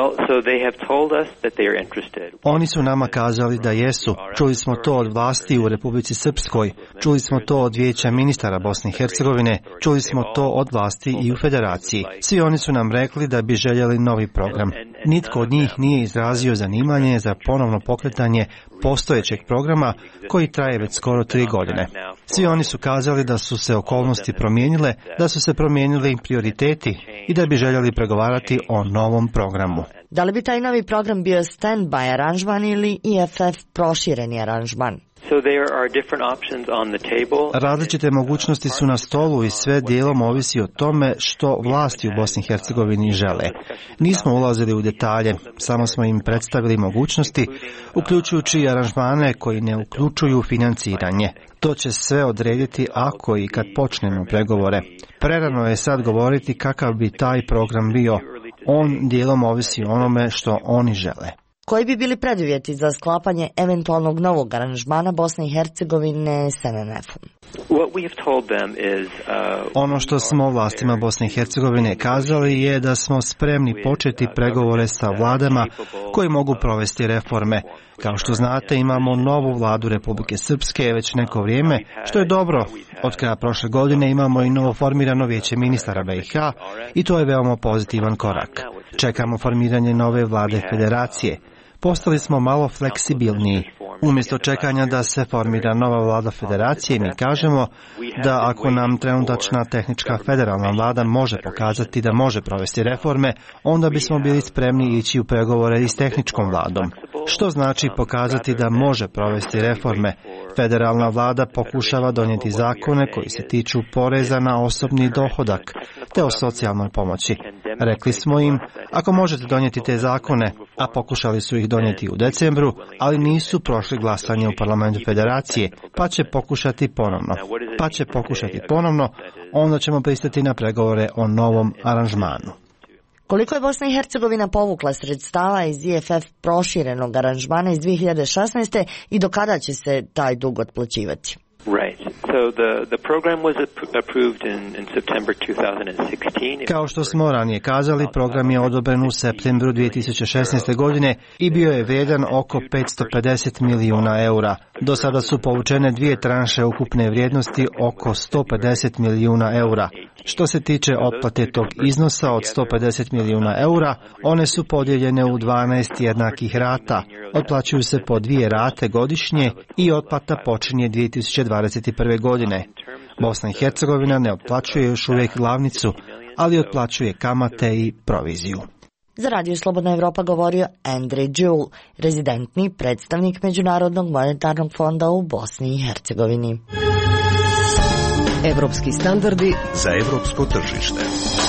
Oni su nama kazali da jesu. Čuli smo to od vlasti u Republici Srpskoj, čuli smo to od vijeća ministara Bosne i Hercegovine, čuli smo to od vlasti i u Federaciji. Svi oni su nam rekli da bi željeli novi program. Nitko od njih nije izrazio zanimanje za ponovno pokretanje postojećeg programa koji traje već skoro 3 godine. Svi oni su kazali da su se okolnosti promijenile, da su se promijenili prioriteti i da bi željeli pregovarati o novom programu. Da li bi taj novi program bio stand-by aranžman ili IFF prošireni aranžman? Različite mogućnosti su na stolu i sve dijelom ovisi o tome što vlasti u Bosni i Hercegovini žele. Nismo ulazili u detalje, samo smo im predstavili mogućnosti, uključujući i aranžmane koji ne uključuju financiranje. To će sve odrediti ako i kad počnemo pregovore. Prerano je sad govoriti kakav bi taj program bio. On dijelom ovisi o onome što oni žele. Koji bi bili preduvjeti za sklapanje eventualnog novog aranžmana Bosne i Hercegovine s MMF-om? Ono što smo vlastima Bosne i Hercegovine kazali je da smo spremni početi pregovore sa vladama koji mogu provesti reforme. Kao što znate, imamo novu vladu Republike Srpske već neko vrijeme, što je dobro. Od kraja prošle godine imamo i novo formirano vijeće ministara BiH i to je veoma pozitivan korak. Čekamo formiranje nove vlade Federacije. Postali smo malo fleksibilniji. Umjesto čekanja da se formira nova vlada Federacije, mi kažemo da ako nam trenutačna tehnička federalna vlada može pokazati da može provesti reforme, onda bismo bili spremni ići u pregovore i s tehničkom vladom. Što znači pokazati da može provesti reforme? Federalna vlada pokušava donijeti zakone koji se tiču poreza na osobni dohodak te o socijalnoj pomoći. Rekli smo im, ako možete donijeti te zakone, a pokušali su ih donijeti u decembru, ali nisu prošli glasanje u parlamentu Federacije, pa će pokušati ponovno, onda ćemo pristati na pregovore o novom aranžmanu. Koliko je Bosna i Hercegovina povukla sredstava iz IFF proširenog aranžmana iz 2016. i do kada će se taj dug otplaćivati? Kao što smo ranije kazali, program je odobren u septembru 2016. godine i bio je vrijedan oko 550 milijuna eura. Do sada su povučene 2 tranše ukupne vrijednosti oko 150 milijuna eura. Što se tiče otplate tog iznosa od 150 milijuna eura, one su podijeljene u 12 jednakih rata. Otplaćuju se po 2 rate godišnje i otplata počinje 2021. godine. Bosna i Hercegovina ne otplaćuje još uvijek glavnicu, ali otplaćuje kamate i proviziju. Za Radio Slobodna Evropa govorio Andrej Đul, rezidentni predstavnik Međunarodnog monetarnog fonda u Bosni i Hercegovini. Evropski standardi za evropsko tržište.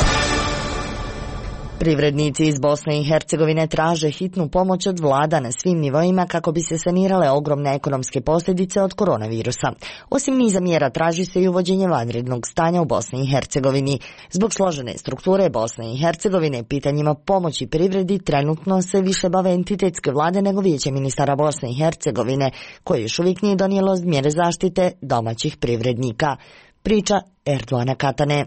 Privrednici iz Bosne i Hercegovine traže hitnu pomoć od vlada na svim nivoima kako bi se sanirale ogromne ekonomske posljedice od koronavirusa. Osim niza mjera traži se i uvođenje vanrednog stanja u Bosni i Hercegovini. Zbog složene strukture Bosne i Hercegovine pitanjima pomoći privredi trenutno se više bave entitetske vlade nego vijeće ministara Bosne i Hercegovine, koje još uvijek nije donijelo mjere zaštite domaćih privrednika. Priča Erdoana Katane.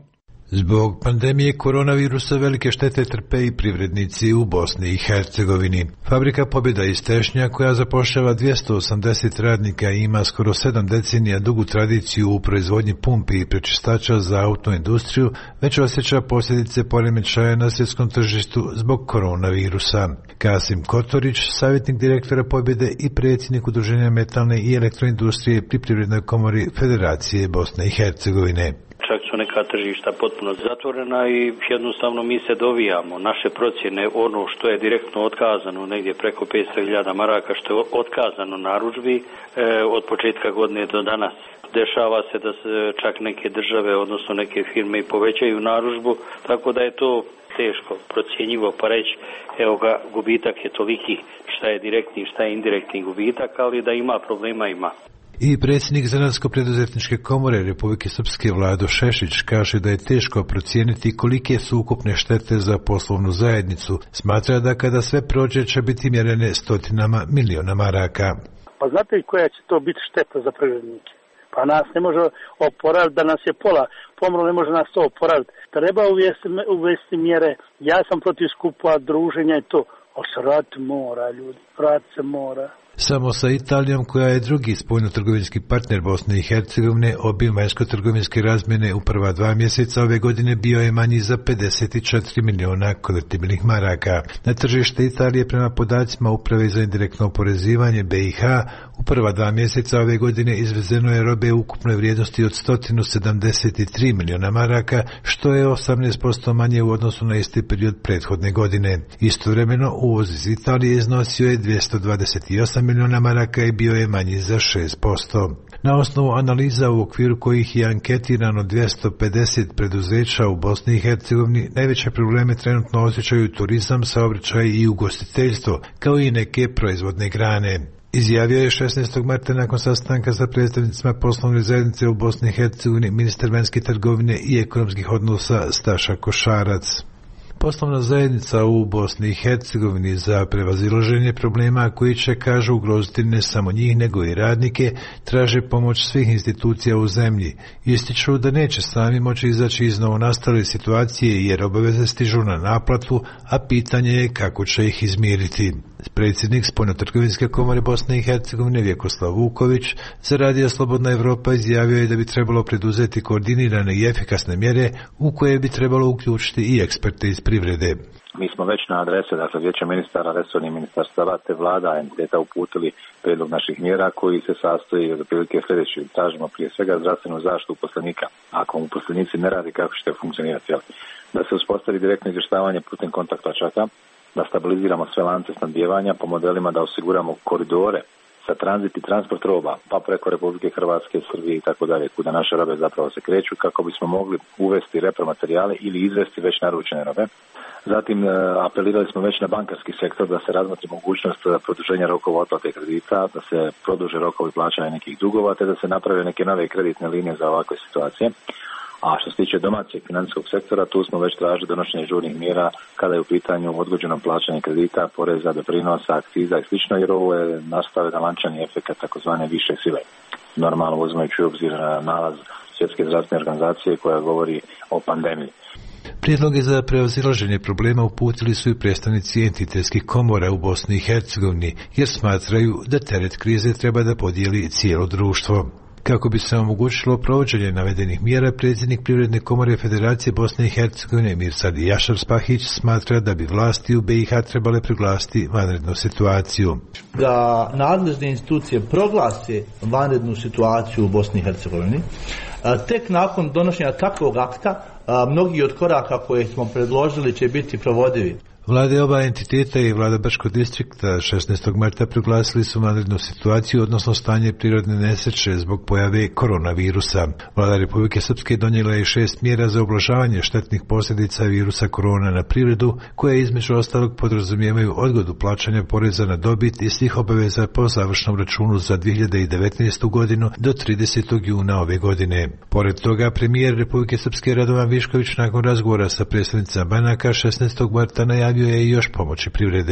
Zbog pandemije koronavirusa velike štete trpe i privrednici u Bosni i Hercegovini. Fabrika Pobjeda iz Tešnja, koja zapošljava 280 radnika i ima skoro 7 decenija dugu tradiciju u proizvodnji pumpi i prečistača za autoindustriju, već osjeća posljedice poremećaja na svjetskom tržištu zbog koronavirusa. Kasim Kotorić, savjetnik direktora Pobjede i predsjednik Udruženja metalne i elektroindustrije pri Privrednoj komori Federacije Bosne i Hercegovine. Čak su neka tržišta potpuno zatvorena i jednostavno mi se dovijamo. Naše procjene, ono što je direktno otkazano, negdje preko 500.000 maraka, što je otkazano narudžbi od početka godine do danas. Dešava se da se čak neke države, odnosno neke firme i povećaju narudžbu, tako da je to teško procjenjivo pa reći, evo ga, gubitak je toliki, šta je direktni, šta je indirektni gubitak, ali da ima problema ima. I predsjednik Zanatsko-preduzetničke komore Republike Srpske Vlado Šešić kaže da je teško procijeniti kolike su ukupne štete za poslovnu zajednicu. Smatra da kada sve prođe će biti mjerene stotinama miliona maraka. Pa znate koja će to biti šteta za privrednike? Pa nas ne može oporaviti da nas je pola pomro, ne može nas to oporaviti. Treba uvesti mjere. Ja sam protiv skupa, druženja i to. Ali se raditi mora, ljudi. Raditi se mora. Samo sa Italijom, koja je drugi spoljnotrgovinski partner Bosne i Hercegovine, obim vanjsko-trgovinske razmjene u prva 2 mjeseca ove godine bio je manji za 54 miliona konvertibilnih maraka. Na tržište Italije, prema podacima Uprave za indirektno oporezivanje BiH, u prva 2 mjeseca ove godine izvezeno je robe u ukupnoj vrijednosti od 173 miliona maraka, što je 18% manje u odnosu na isti period prethodne godine. Istovremeno, uvoz iz Italije iznosio je 228 miliona maraka i bio je manji za 6%. Na osnovu analiza u okviru kojih je anketirano 250 preduzeća u Bosni i Hercegovini, najveće probleme trenutno osjećaju turizam, saobraćaj i ugostiteljstvo, kao i neke proizvodne grane. Izjavio je 16. marta nakon sastanka sa predstavnicima poslovne zajednice u Bosni i Hercegovini ministar vanjske trgovine i ekonomskih odnosa Staša Košarac. Poslovna zajednica u Bosni i Hercegovini za prevazilaženje problema koji će, kažu, ugroziti ne samo njih nego i radnike, traže pomoć svih institucija u zemlji. Ističu da neće sami moći izaći iz novonastale situacije jer obaveze stižu na naplatu, a pitanje je kako će ih izmiriti. Predsjednik Spoljnotrgovinske komore Bosne i Hercegovine Vjekoslav Vuković za Radio Slobodna Evropa izjavio je da bi trebalo preduzeti koordinirane i efikasne mjere u koje bi trebalo uključiti i eksperte iz privrede. Mi smo već na adrese, dakle Vijeća ministara, resornih ministarstava te vlada entiteta uputili prijedlog naših mjera koji se sastoji od otprilike sljedećih. Tražimo prije svega zdravstvenu zaštitu uposlenika. Ako uposlenici ne radi, kako ćete funkcionirati? Da se uspostavi direktno izvještavanje putem kontakt točaka, da stabiliziramo sve lance snabdijevanja po modelima, da osiguramo koridore za tranzit i transport roba, pa preko Republike Hrvatske, Srbije i tako dalje, kuda naše robe zapravo se kreću, kako bismo mogli uvesti repromaterijale ili izvesti već naručene robe. Zatim apelirali smo već na bankarski sektor da se razmotri mogućnost produženja rokova otplate kredita, da se produže rokovi plaćanja nekih dugova, te da se naprave neke nove kreditne linije za ovakve situacije. A što se tiče domaćeg financijskog sektora, tu smo već tražili donošenje žurnih mjera kada je u pitanju odgođeno plaćanje kredita, poreza, doprinosa, akciza i slično, jer ovo je nastavljen lančani efekt takozvane više sile. Normalno uzimajući u obzir nalaz Svjetske zdravstvene organizacije koja govori o pandemiji. Prijedloge za prevazilaženje problema uputili su i predstavnici entitetskih komora u Bosni i Hercegovini, jer smatraju da teret krize treba da podijeli cijelo društvo. Kako bi se omogućilo provođenje navedenih mjera, predsjednik Privredne komore Federacije Bosne i Hercegovine Mirsad Jašar Spahić smatra da bi vlasti u BiH trebale proglasiti vanrednu situaciju. Da nadležne institucije proglase vanrednu situaciju u Bosni i Hercegovini, tek nakon donošenja takvog akta, mnogi od koraka koje smo predložili će biti provodivi. Vlade oba entiteta i vlada Brčkog distrikta 16. marta proglasili su vanrednu situaciju, odnosno stanje prirodne nesreće zbog pojave koronavirusa. Vlada Republike Srpske donijela je 6 mjera za ublažavanje štetnih posljedica virusa korona na privredu, koje između ostalog podrazumijevaju odgodu plaćanja poreza na dobit i svih obaveza po završnom računu za 2019. godinu do 30. juna ove godine. Pored toga, premijer Republike Srpske Radovan Višković nakon razgovora sa predstavnicima banaka 16. marta najavio je još pomoći privrede.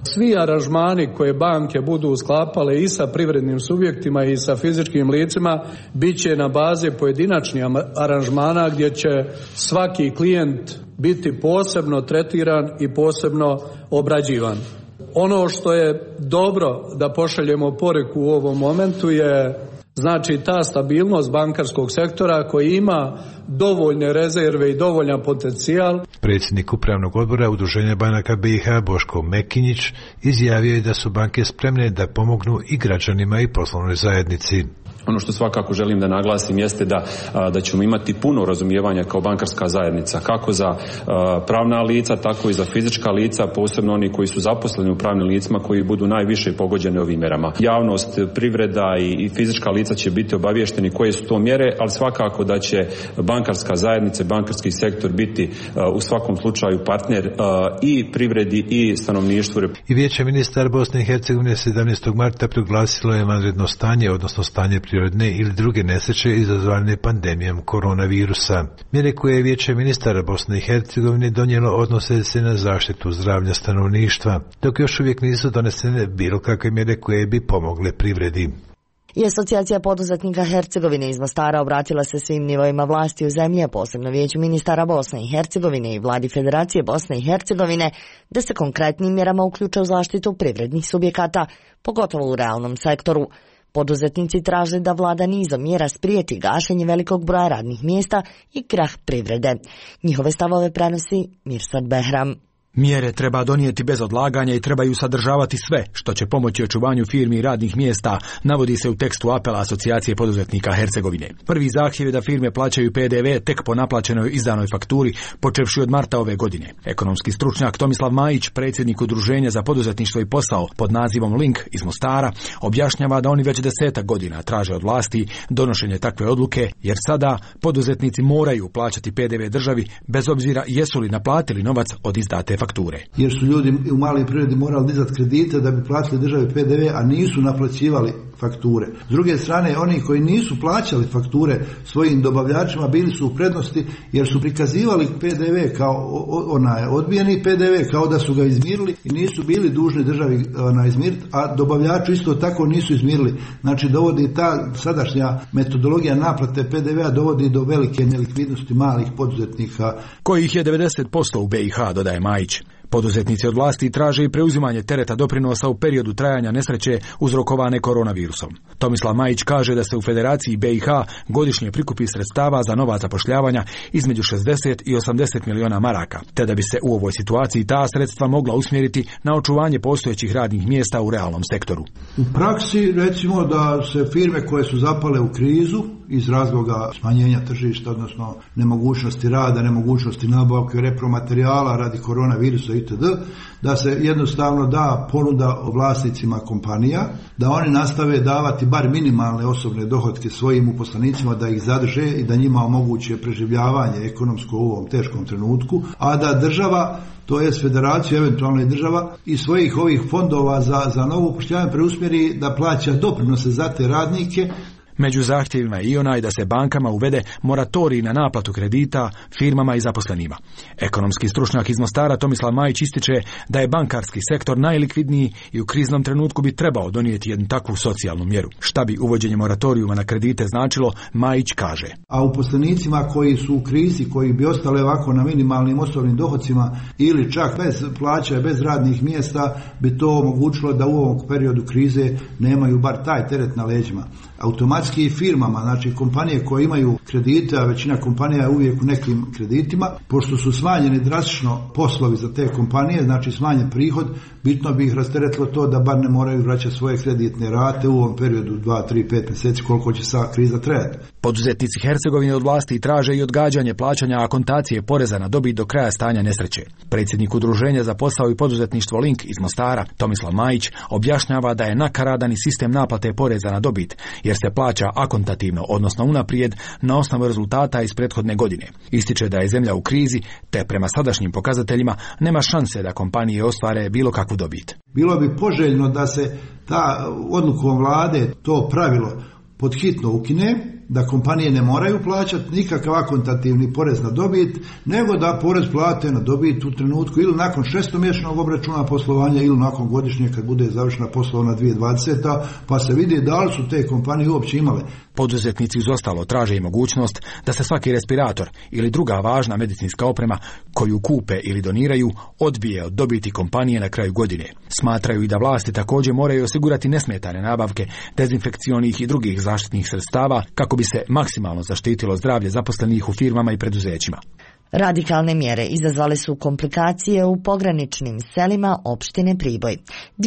Svi aranžmani koje banke budu sklapale i sa privrednim subjektima i sa fizičkim licima bit će na bazi pojedinačnih aranžmana gdje će svaki klijent biti posebno tretiran i posebno obrađivan. Ono što je dobro da pošaljemo poruku u ovom momentu je znači ta stabilnost bankarskog sektora koji ima dovoljne rezerve i dovoljan potencijal. Predsjednik Upravnog odbora Udruženja banaka BiH Boško Mekinjić izjavio je da su banke spremne da pomognu i građanima i poslovnoj zajednici. Ono što svakako želim da naglasim jeste da ćemo imati puno razumijevanja kao bankarska zajednica, kako za pravna lica, tako i za fizička lica, posebno oni koji su zaposleni u pravnim licima koji budu najviše pogođeni ovim mjerama. Javnost, privreda i fizička lica će biti obavješteni koje su to mjere, ali svakako da će bankarska zajednica, bankarski sektor biti u svakom slučaju partner i privredi i stanovništvu. I Vijeće ministara Bosne i Hercegovine 17. marta proglasilo je vanredno stanje, odnosno stanje prirodne ili druge nesreće izazvane pandemijom koronavirusa. Mjere koje je Vijeće ministara Bosne i Hercegovine donijelo odnose se na zaštitu zdravlja stanovništva, dok još uvijek nisu donesene bilo kakve mjere koje bi pomogle privredi. I Asocijacija poduzetnika Hercegovine iz Mostara obratila se svim nivoima vlasti u zemlji, a posebno Vijeću ministara Bosne i Hercegovine i Vladi Federacije Bosne i Hercegovine, da se konkretnim mjerama uključe u zaštitu privrednih subjekata, pogotovo u realnom sektoru. Poduzetnici traže da vlada nizom mjera sprijeti gašenje velikog broja radnih mjesta i krah privrede. Njihove stavove prenosi Mirsad Behram. Mjere treba donijeti bez odlaganja i trebaju sadržavati sve što će pomoći očuvanju firmi i radnih mjesta, navodi se u tekstu apela Asocijacije poduzetnika Hercegovine. Prvi zahtjev je da firme plaćaju PDV tek po naplaćenoj izdanoj fakturi, počevši od marta ove godine. Ekonomski stručnjak Tomislav Majić, predsjednik Udruženja za poduzetništvo i posao pod nazivom Link iz Mostara, objašnjava da oni već 10 godina traže od vlasti donošenje takve odluke, jer sada poduzetnici moraju plaćati PDV državi bez obzira jesu li naplatili novac od izdate fakture. Jer su ljudi u maloj privredi morali dizati kredite da bi platili državi PDV, a nisu naplaćivali fakture. S druge strane, oni koji nisu plaćali fakture svojim dobavljačima bili su u prednosti jer su prikazivali PDV kao odbijeni PDV kao da su ga izmirili i nisu bili dužni državi izmiriti, a dobavljaču isto tako nisu izmirili. Znači dovodi ta sadašnja metodologija naplate PDV-a dovodi do velike nelikvidnosti malih poduzetnika. Kojih je 90% u BiH, dodaje Majić. Poduzetnici od vlasti traže i preuzimanje tereta doprinosa u periodu trajanja nesreće uzrokovane koronavirusom. Tomislav Majić kaže da se u Federaciji BiH godišnje prikupi sredstava za nova zapošljavanja između 60 i 80 miliona maraka, te da bi se u ovoj situaciji ta sredstva mogla usmjeriti na očuvanje postojećih radnih mjesta u realnom sektoru. U praksi recimo da se firme koje su zapale u krizu iz razloga smanjenja tržišta, odnosno nemogućnosti rada, nemogućnosti nabavke repromaterijala radi koronavirusa itd., da se jednostavno da ponuda vlasnicima kompanija, da oni nastave davati bar minimalne osobne dohotke svojim uposlenicima, da ih zadrže i da njima omoguće preživljavanje ekonomsko u ovom teškom trenutku, a da država, to je federacija, eventualno i država, i svojih ovih fondova za novo upošljavanje preusmjeri da plaća doprinose za te radnike. Među zahtjevima je i onaj da se bankama uvede moratorij na naplatu kredita firmama i zaposlenima. Ekonomski stručnjak iz Mostara Tomislav Majić ističe da je bankarski sektor najlikvidniji i u kriznom trenutku bi trebao donijeti jednu takvu socijalnu mjeru. Šta bi uvođenje moratorijuma na kredite značilo, Majić kaže. A uposlenicima koji su u krizi, koji bi ostale ovako na minimalnim osobnim dohodcima ili čak bez plaća, bez radnih mjesta, bi to omogućilo da u ovom periodu krize nemaju bar taj teret na leđima. Automatski firmama, znači kompanije koje imaju kredite, a većina kompanija je uvijek u nekim kreditima, pošto su smanjeni drastično poslovi za te kompanije, znači smanjen prihod, bitno bi ih rasteretilo to da bar ne moraju vraćati svoje kreditne rate u ovom periodu 2, 3, 5 mjeseci koliko će sa kriza trajati. Poduzetnici Hercegovine od vlasti traže i odgađanje plaćanja akontacije poreza na dobit do kraja stanja nesreće. Predsjednik Udruženja za posao i poduzetništvo Link iz Mostara, Tomislav Majić, objašnjava da je nakaradan i sistem naplate poreza na dobit, jer se plaća akontativno, odnosno unaprijed, na osnovu rezultata iz prethodne godine. Ističe da je zemlja u krizi, te prema sadašnjim pokazateljima nema šanse da kompanije ostvare bilo kakvu dobit. Bilo bi poželjno da se ta odlukom vlade to pravilo podhitno ukine da kompanije ne moraju plaćati nikakav akontativni porez na dobit, nego da porez plate na dobit u trenutku ili nakon 6-mjesečnog obračuna poslovanja ili nakon godišnje kad bude završena poslovna 2020. pa se vidi da li su te kompanije uopće imale. Poduzetnici uz ostalo traže i mogućnost da se svaki respirator ili druga važna medicinska oprema koju kupe ili doniraju odbije od dobiti kompanije na kraju godine. Smatraju i da vlasti također moraju osigurati nesmetane nabavke dezinfekcionih i drugih zaštitnih sredstava kako bi se maksimalno zaštitilo zdravlje zaposlenih u firmama i preduzećima. Radikalne mjere izazvale su komplikacije u pograničnim selima opštine Priboj.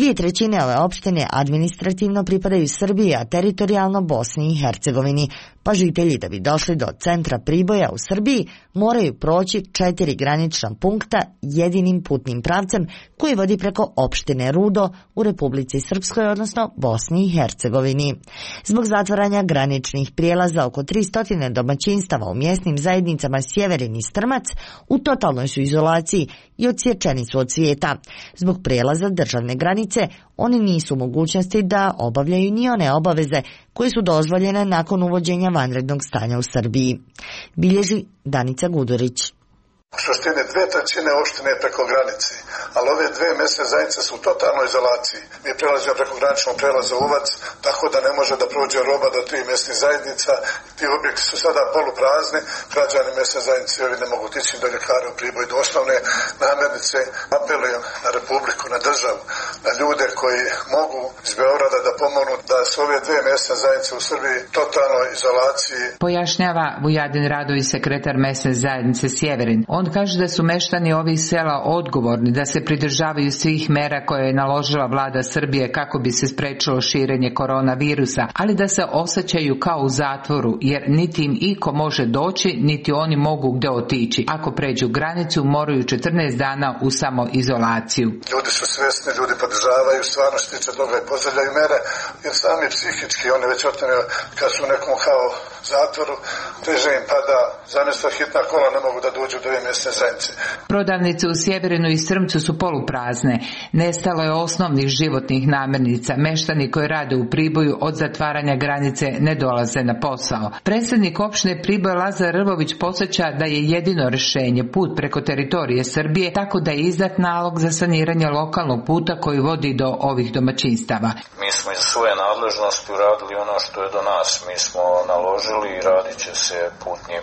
2/3 ove opštine administrativno pripadaju Srbiji, a teritorijalno Bosni i Hercegovini, pa žitelji da bi došli do centra Priboja u Srbiji moraju proći 4 granična punkta jedinim putnim pravcem koji vodi preko opštine Rudo u Republici Srpskoj, odnosno Bosni i Hercegovini. Zbog zatvaranja graničnih prijelaza oko 300 domaćinstava u mjesnim zajednicama Sjeverin i Strmac u totalnoj su izolaciji i odsječeni su od svijeta. Zbog prijelaza državne granice oni nisu u mogućnosti da obavljaju ni one obaveze koje su dozvoljene nakon uvođenja vanrednog stanja u Srbiji. Bilježi Danica Gudurić. U suštini 2/3 opštine je preko granice, ali ove 2 mjesne zajednice su u totalnoj izolaciji. Mi prelazimo preko graničnog prelaza Uvac, tako da ne može da prođe roba do 3 mjesnih zajednica. Ti objekti su sada poluprazni, građani mjesne zajednice ovi ne mogu tići do ljekara u Priboj, do osnovne namirnice. Apelujem na Republiku, na državu, na ljude koji mogu iz Beograda da pomognu da su ove 2 mjesne zajednice u Srbiji totalnoj izolaciji. Pojašnjava Vujadin Radović, sekretar mesne zajednice Sjeverin. On kaže da su meštani ovih sela odgovorni da se pridržavaju svih mera koje je naložila vlada Srbije kako bi se sprečilo širenje koronavirusa, ali da se osjećaju kao u zatvoru jer niti im iko može doći, niti oni mogu gde otići. Ako pređu granicu, moraju 14 dana u samoizolaciju. Ljudi su svjesni, ljudi podržavaju, stvarno što tiče toga i pozdravljaju mere, jer sami psihički oni već otvoreno kad su u nekom kao zatvoru, teže im pada, zamjesto hitna kola ne mogu da dođu do mjesne zajednice. Prodavnice u Sjeverinu i Strmcu su poluprazne. Nestalo je osnovnih životnih namirnica. Meštani koji rade u Priboju od zatvaranja granice ne dolaze na posao. Predsjednik opštine Priboj Lazar Rvović podsjeća da je jedino rješenje put preko teritorije Srbije, tako da je izdat nalog za saniranje lokalnog puta koji vodi do ovih domaćinstava. Mi smo iz svoje nadležnosti uradili ono što je do nas. Mi smo naložili i radit će se putnim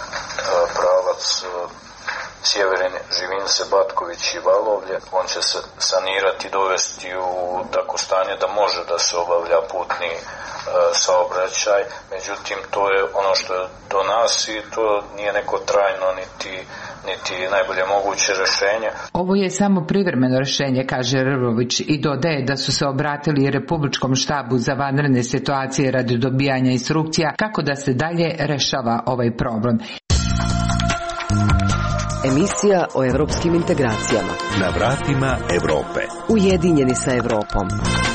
pravac Sjeverin, Živince, Batković i Valovlje. On će se sanirati, dovesti u tako stanje da može da se obavlja putni saobraćaj. Međutim, to je ono što je do nas i to nije neko trajno niti najbolje moguće rješenje. Ovo je samo privremeno rješenje, kaže Rvović, i dodaje da su se obratili Republičkom štabu za vanredne situacije radi dobijanja instrukcija kako da se dalje rešava ovaj problem. Emisija o evropskim integracijama. Na vratima Evrope. Ujedinjeni sa Evropom.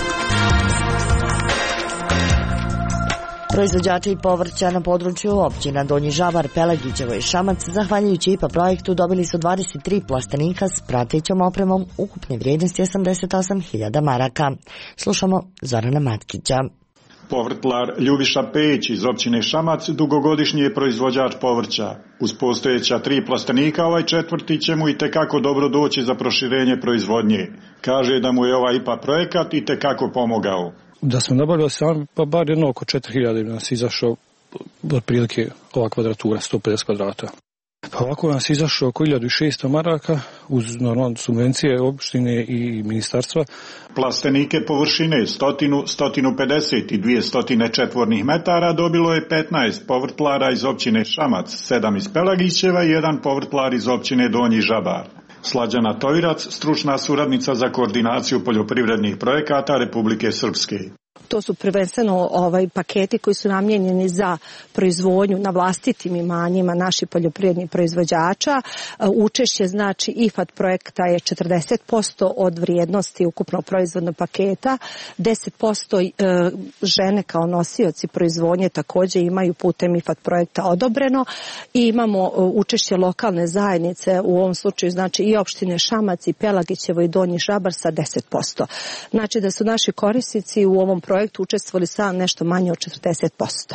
Proizvođači povrća na području općina Donji Žabar, Pelagićevo i Šamac, zahvaljujući IPA projektu, dobili su 23 plastenika s pratećom opremom ukupne vrijednosti 88.000 maraka. Slušamo Zorana Matkića. Povrtlar Ljubiša Peć iz općine Šamac dugogodišnji je proizvođač povrća. Uz postojeća 3 plastenika ovaj 4. će mu itekako dobro doći za proširenje proizvodnje. Kaže da mu je ovaj IPA projekat itekako pomogao. Da sam nabavio sam, pa bar jedno oko 4.000 nas izašao otprilike ova kvadratura, 150 kvadrata. Pa ovako nas izašao oko 1.600 maraka uz normalno subvencije opštine i ministarstva. Plastenike površine 100-150 i 200 četvornih metara dobilo je 15 povrtlara iz općine Šamac, 7 iz Pelagićeva i 1 povrtlar iz općine Donji Žabar. Slađana Tovirac, stručna suradnica za koordinaciju poljoprivrednih projekata Republike Srpske. To su prvenstveno paketi koji su namijenjeni za proizvodnju na vlastitim imanjima naših poljoprivrednih proizvođača. Učešće znači IFAD projekta je 40% od vrijednosti ukupnog proizvodnog paketa. 10% žene kao nosioci proizvodnje također imaju putem IFAD projekta odobreno. I imamo učešće lokalne zajednice, u ovom slučaju znači i opštine Šamac i Pelagićevo i Donji Žabar sa 10%. Znači da su naši korisnici u ovom projektu učestvovali sa nešto manje od 40%.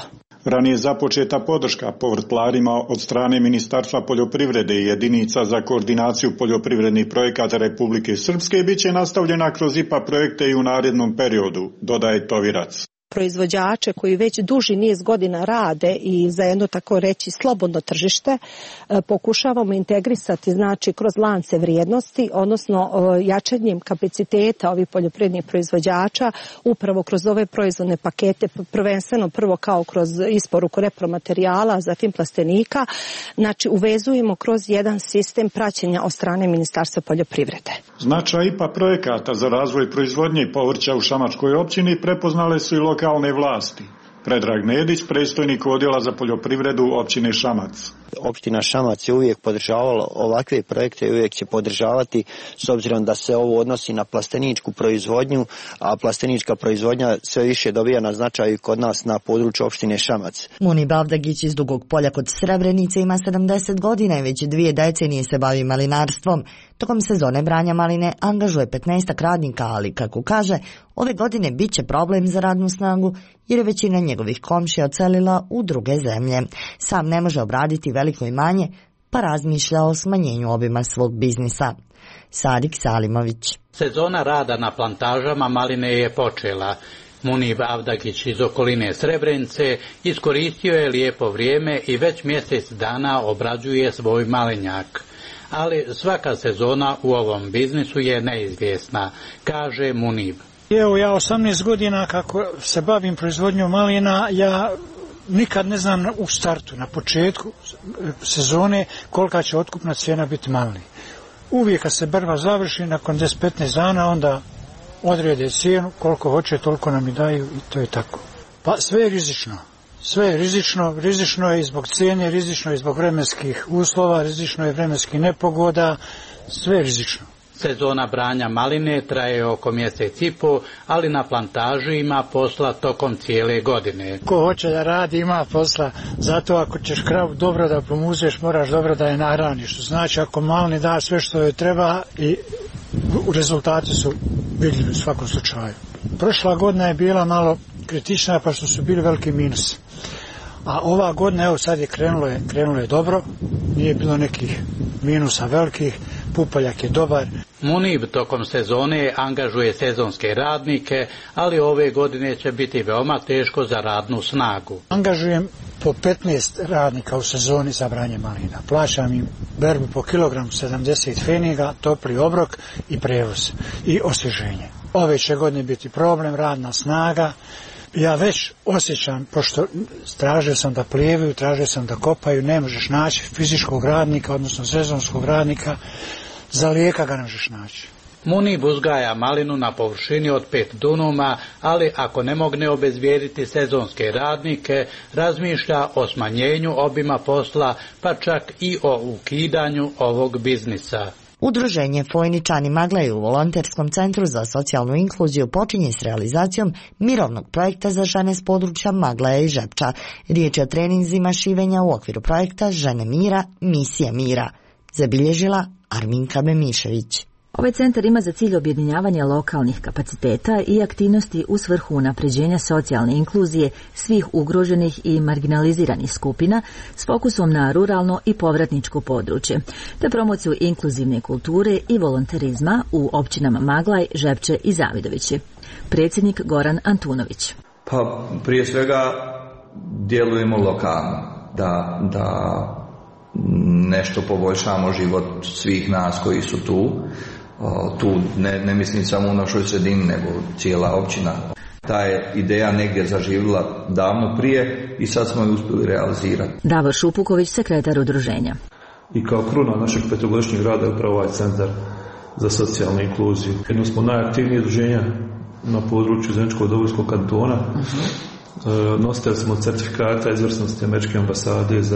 Ranije započeta podrška povrtlarima od strane Ministarstva poljoprivrede i jedinica za koordinaciju poljoprivrednih projekata Republike Srpske bit će nastavljena kroz IPA projekte i u narednom periodu, dodaje Tovirac. Proizvođače koji već duži niz godina rade i za jedno tako reći slobodno tržište pokušavamo integrisati znači kroz lance vrijednosti, odnosno jačanjem kapaciteta ovih poljoprivrednih proizvođača upravo kroz ove proizvodne pakete, prvenstveno prvo kao kroz isporuku repromaterijala, zatim plastenika, znači uvezujemo kroz jedan sistem praćenja od strane Ministarstva poljoprivrede. Značaj IPA projekata za razvoj proizvodnje povrća u Šamačkoj općini prepoznale su i lokalne vlasti. Predrag Nedić, predstojnik odjela za poljoprivredu općine Šamac. Opština Šamac je uvijek podržavala ovakve projekte i uvijek će podržavati s obzirom da se ovo odnosi na plasteničku proizvodnju, a plastenička proizvodnja sve više dobija na značaju kod nas na području opštine Šamac. Munib Avdagić iz Dugog Polja kod Srebrenice ima 70 godina i već 2 decenije se bavi malinarstvom. Tokom sezone branja maline angažuje 15 radnika, ali kako kaže, ove godine bit će problem za radnu snagu jer je većina njegovih komšija odselila u druge zemlje. Sam ne može obraditi veliko imanje, pa razmišlja o smanjenju obima svog biznisa. Sadik Salimović. Sezona rada na plantažama maline je počela. Munib Avdagić iz okoline Srebrenice iskoristio je lijepo vrijeme i već mjesec dana obrađuje svoj malinjak. Ali svaka sezona u ovom biznisu je neizvjesna, kaže Munib. Evo ja 18 godina kako se bavim proizvodnjom malina, ja nikad ne znam u startu, na početku sezone kolika će otkupna cijena biti malini. Uvijek kad se berba završi, nakon 10-15 dana onda odrede cijenu, koliko hoće toliko nam i daju i to je tako. Pa sve je rizično. Sve je rizično je i zbog cijene, rizično je i zbog vremenskih uslova, rizično je vremenskih nepogoda, sve je rizično. Sezona branja maline traje oko mjesec i pol, ali na plantaži ima posla tokom cijele godine. Ko hoće da radi ima posla, zato ako ćeš kravu dobro da pomuzeš, moraš dobro da je nahraniš. Znači ako malini da sve što joj treba i rezultati su vidljivi u svakom slučaju. Prošla godina je bila malo kritična pa što su bili veliki minus. A ova godina, evo sad je krenulo je dobro, nije bilo nekih minusa velikih, pupoljak je dobar. Munib tokom sezone angažuje sezonske radnike, ali ove godine će biti veoma teško za radnu snagu. Angažujem po 15 radnika u sezoni za branje malina. Plaćam im berbu po kilogramu 70 feniga, topli obrok i prevoz i osvježenje. Ove će godine biti problem, radna snaga. Ja već osjećam, pošto tražio sam da plijevaju, tražio sam da kopaju, ne možeš naći fizičkog radnika, odnosno sezonskog radnika, za lijeka ga ne možeš naći. Munib uzgaja malinu na površini od 5 dunuma, ali ako ne mogne obezbijediti sezonske radnike, razmišlja o smanjenju obima posla, pa čak i o ukidanju ovog biznisa. Udruženje Fojničani Maglej u Volonterskom centru za socijalnu inkluziju počinje s realizacijom mirovnog projekta za žene s područja Magleja i Žepča. Riječ je o treninzima šivenja u okviru projekta Žene mira, misija mira, zabilježila Arminka Bemišević. Ovaj centar ima za cilj objedinjavanje lokalnih kapaciteta i aktivnosti u svrhu unapređenja socijalne inkluzije svih ugroženih i marginaliziranih skupina s fokusom na ruralno i povratničko područje, te promociju inkluzivne kulture i volonterizma u općinama Maglaj, Žepče i Zavidovići. Predsjednik Goran Antunović. Pa prije svega djelujemo lokalno, da nešto poboljšamo život svih nas koji su tu. Tu ne mislim samo u našoj sredini, nego cijela općina. Ta je ideja negdje zaživjela davno prije i sad smo je uspjeli realizirati. Davor Šupuković, sekretar udruženja. I kao kruna našeg 5-godišnjeg rada je upravo ovaj centar za socijalnu inkluziju. Jedno smo najaktivnije udruženja na području Zeničko-Dobojskog kantona. Nositelji smo certifikata izvrsnosti Američke ambasade za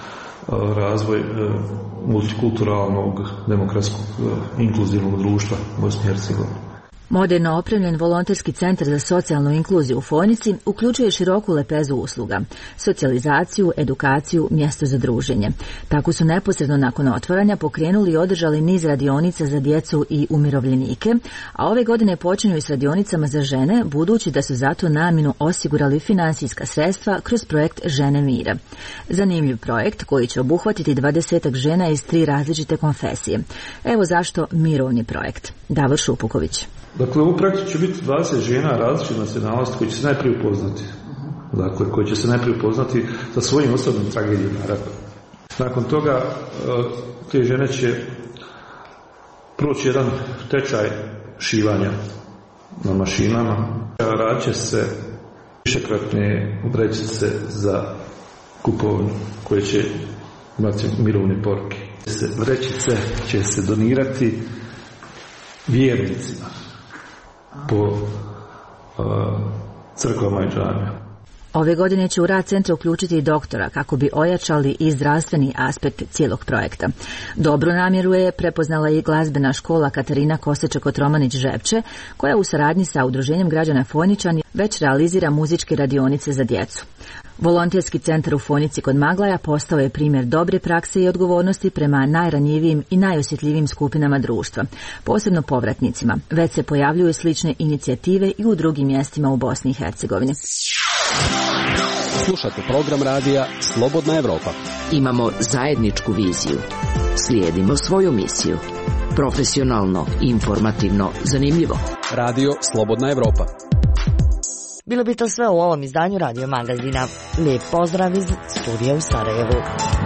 razvoj multikulturalnog, demokratskog, inkluzivnog društva u Bosni i Hercegovini. Moderno opremljen volonterski centar za socijalnu inkluziju u Fojnici uključuje široku lepezu usluga, socijalizaciju, edukaciju, mjesto za druženje. Tako su neposredno nakon otvaranja pokrenuli i održali niz radionica za djecu i umirovljenike, a ove godine počinju i s radionicama za žene, budući da su za tu namjenu osigurali financijska sredstva kroz projekt Žene mira. Zanimljiv projekt koji će obuhvatiti 20 žena iz 3 različite konfesije. Evo zašto mirovni projekt. Davor Šupuković. Dakle, u projektu će biti 20 žena različite nacionalnosti koji će se najprije upoznati. Dakle, koji će se najprije upoznati sa svojim osobnim tragedijama. Nakon toga, te žene će proći jedan tečaj šivanja na mašinama. Radit će se višekratne vrećice za kupovinu koje će imati mirovne poruke. Vrećice će se donirati vjernicima po crkvama i džamijama. Ove godine će u rad centra uključiti i doktora kako bi ojačali i zdravstveni aspekt cijelog projekta. Dobru namjeru je prepoznala i glazbena škola Katarina Koseček-Kotromanić-Žepče, koja u saradnji sa Udruženjem građana Fojničani već realizira muzičke radionice za djecu. Volonterski centar u Fojnici kod Maglaja postao je primjer dobre prakse i odgovornosti prema najranjivijim i najosjetljivijim skupinama društva, posebno povratnicima. Već se pojavljuju slične inicijative i u drugim mjestima u Bosni i Hercegovini. Slušate program radija Slobodna Evropa. Imamo zajedničku viziju. Slijedimo svoju misiju. Profesionalno, informativno, zanimljivo. Radio Slobodna Evropa. Bilo bi to sve u ovom izdanju Radio Magazina. Lijep pozdrav iz studija u Sarajevu.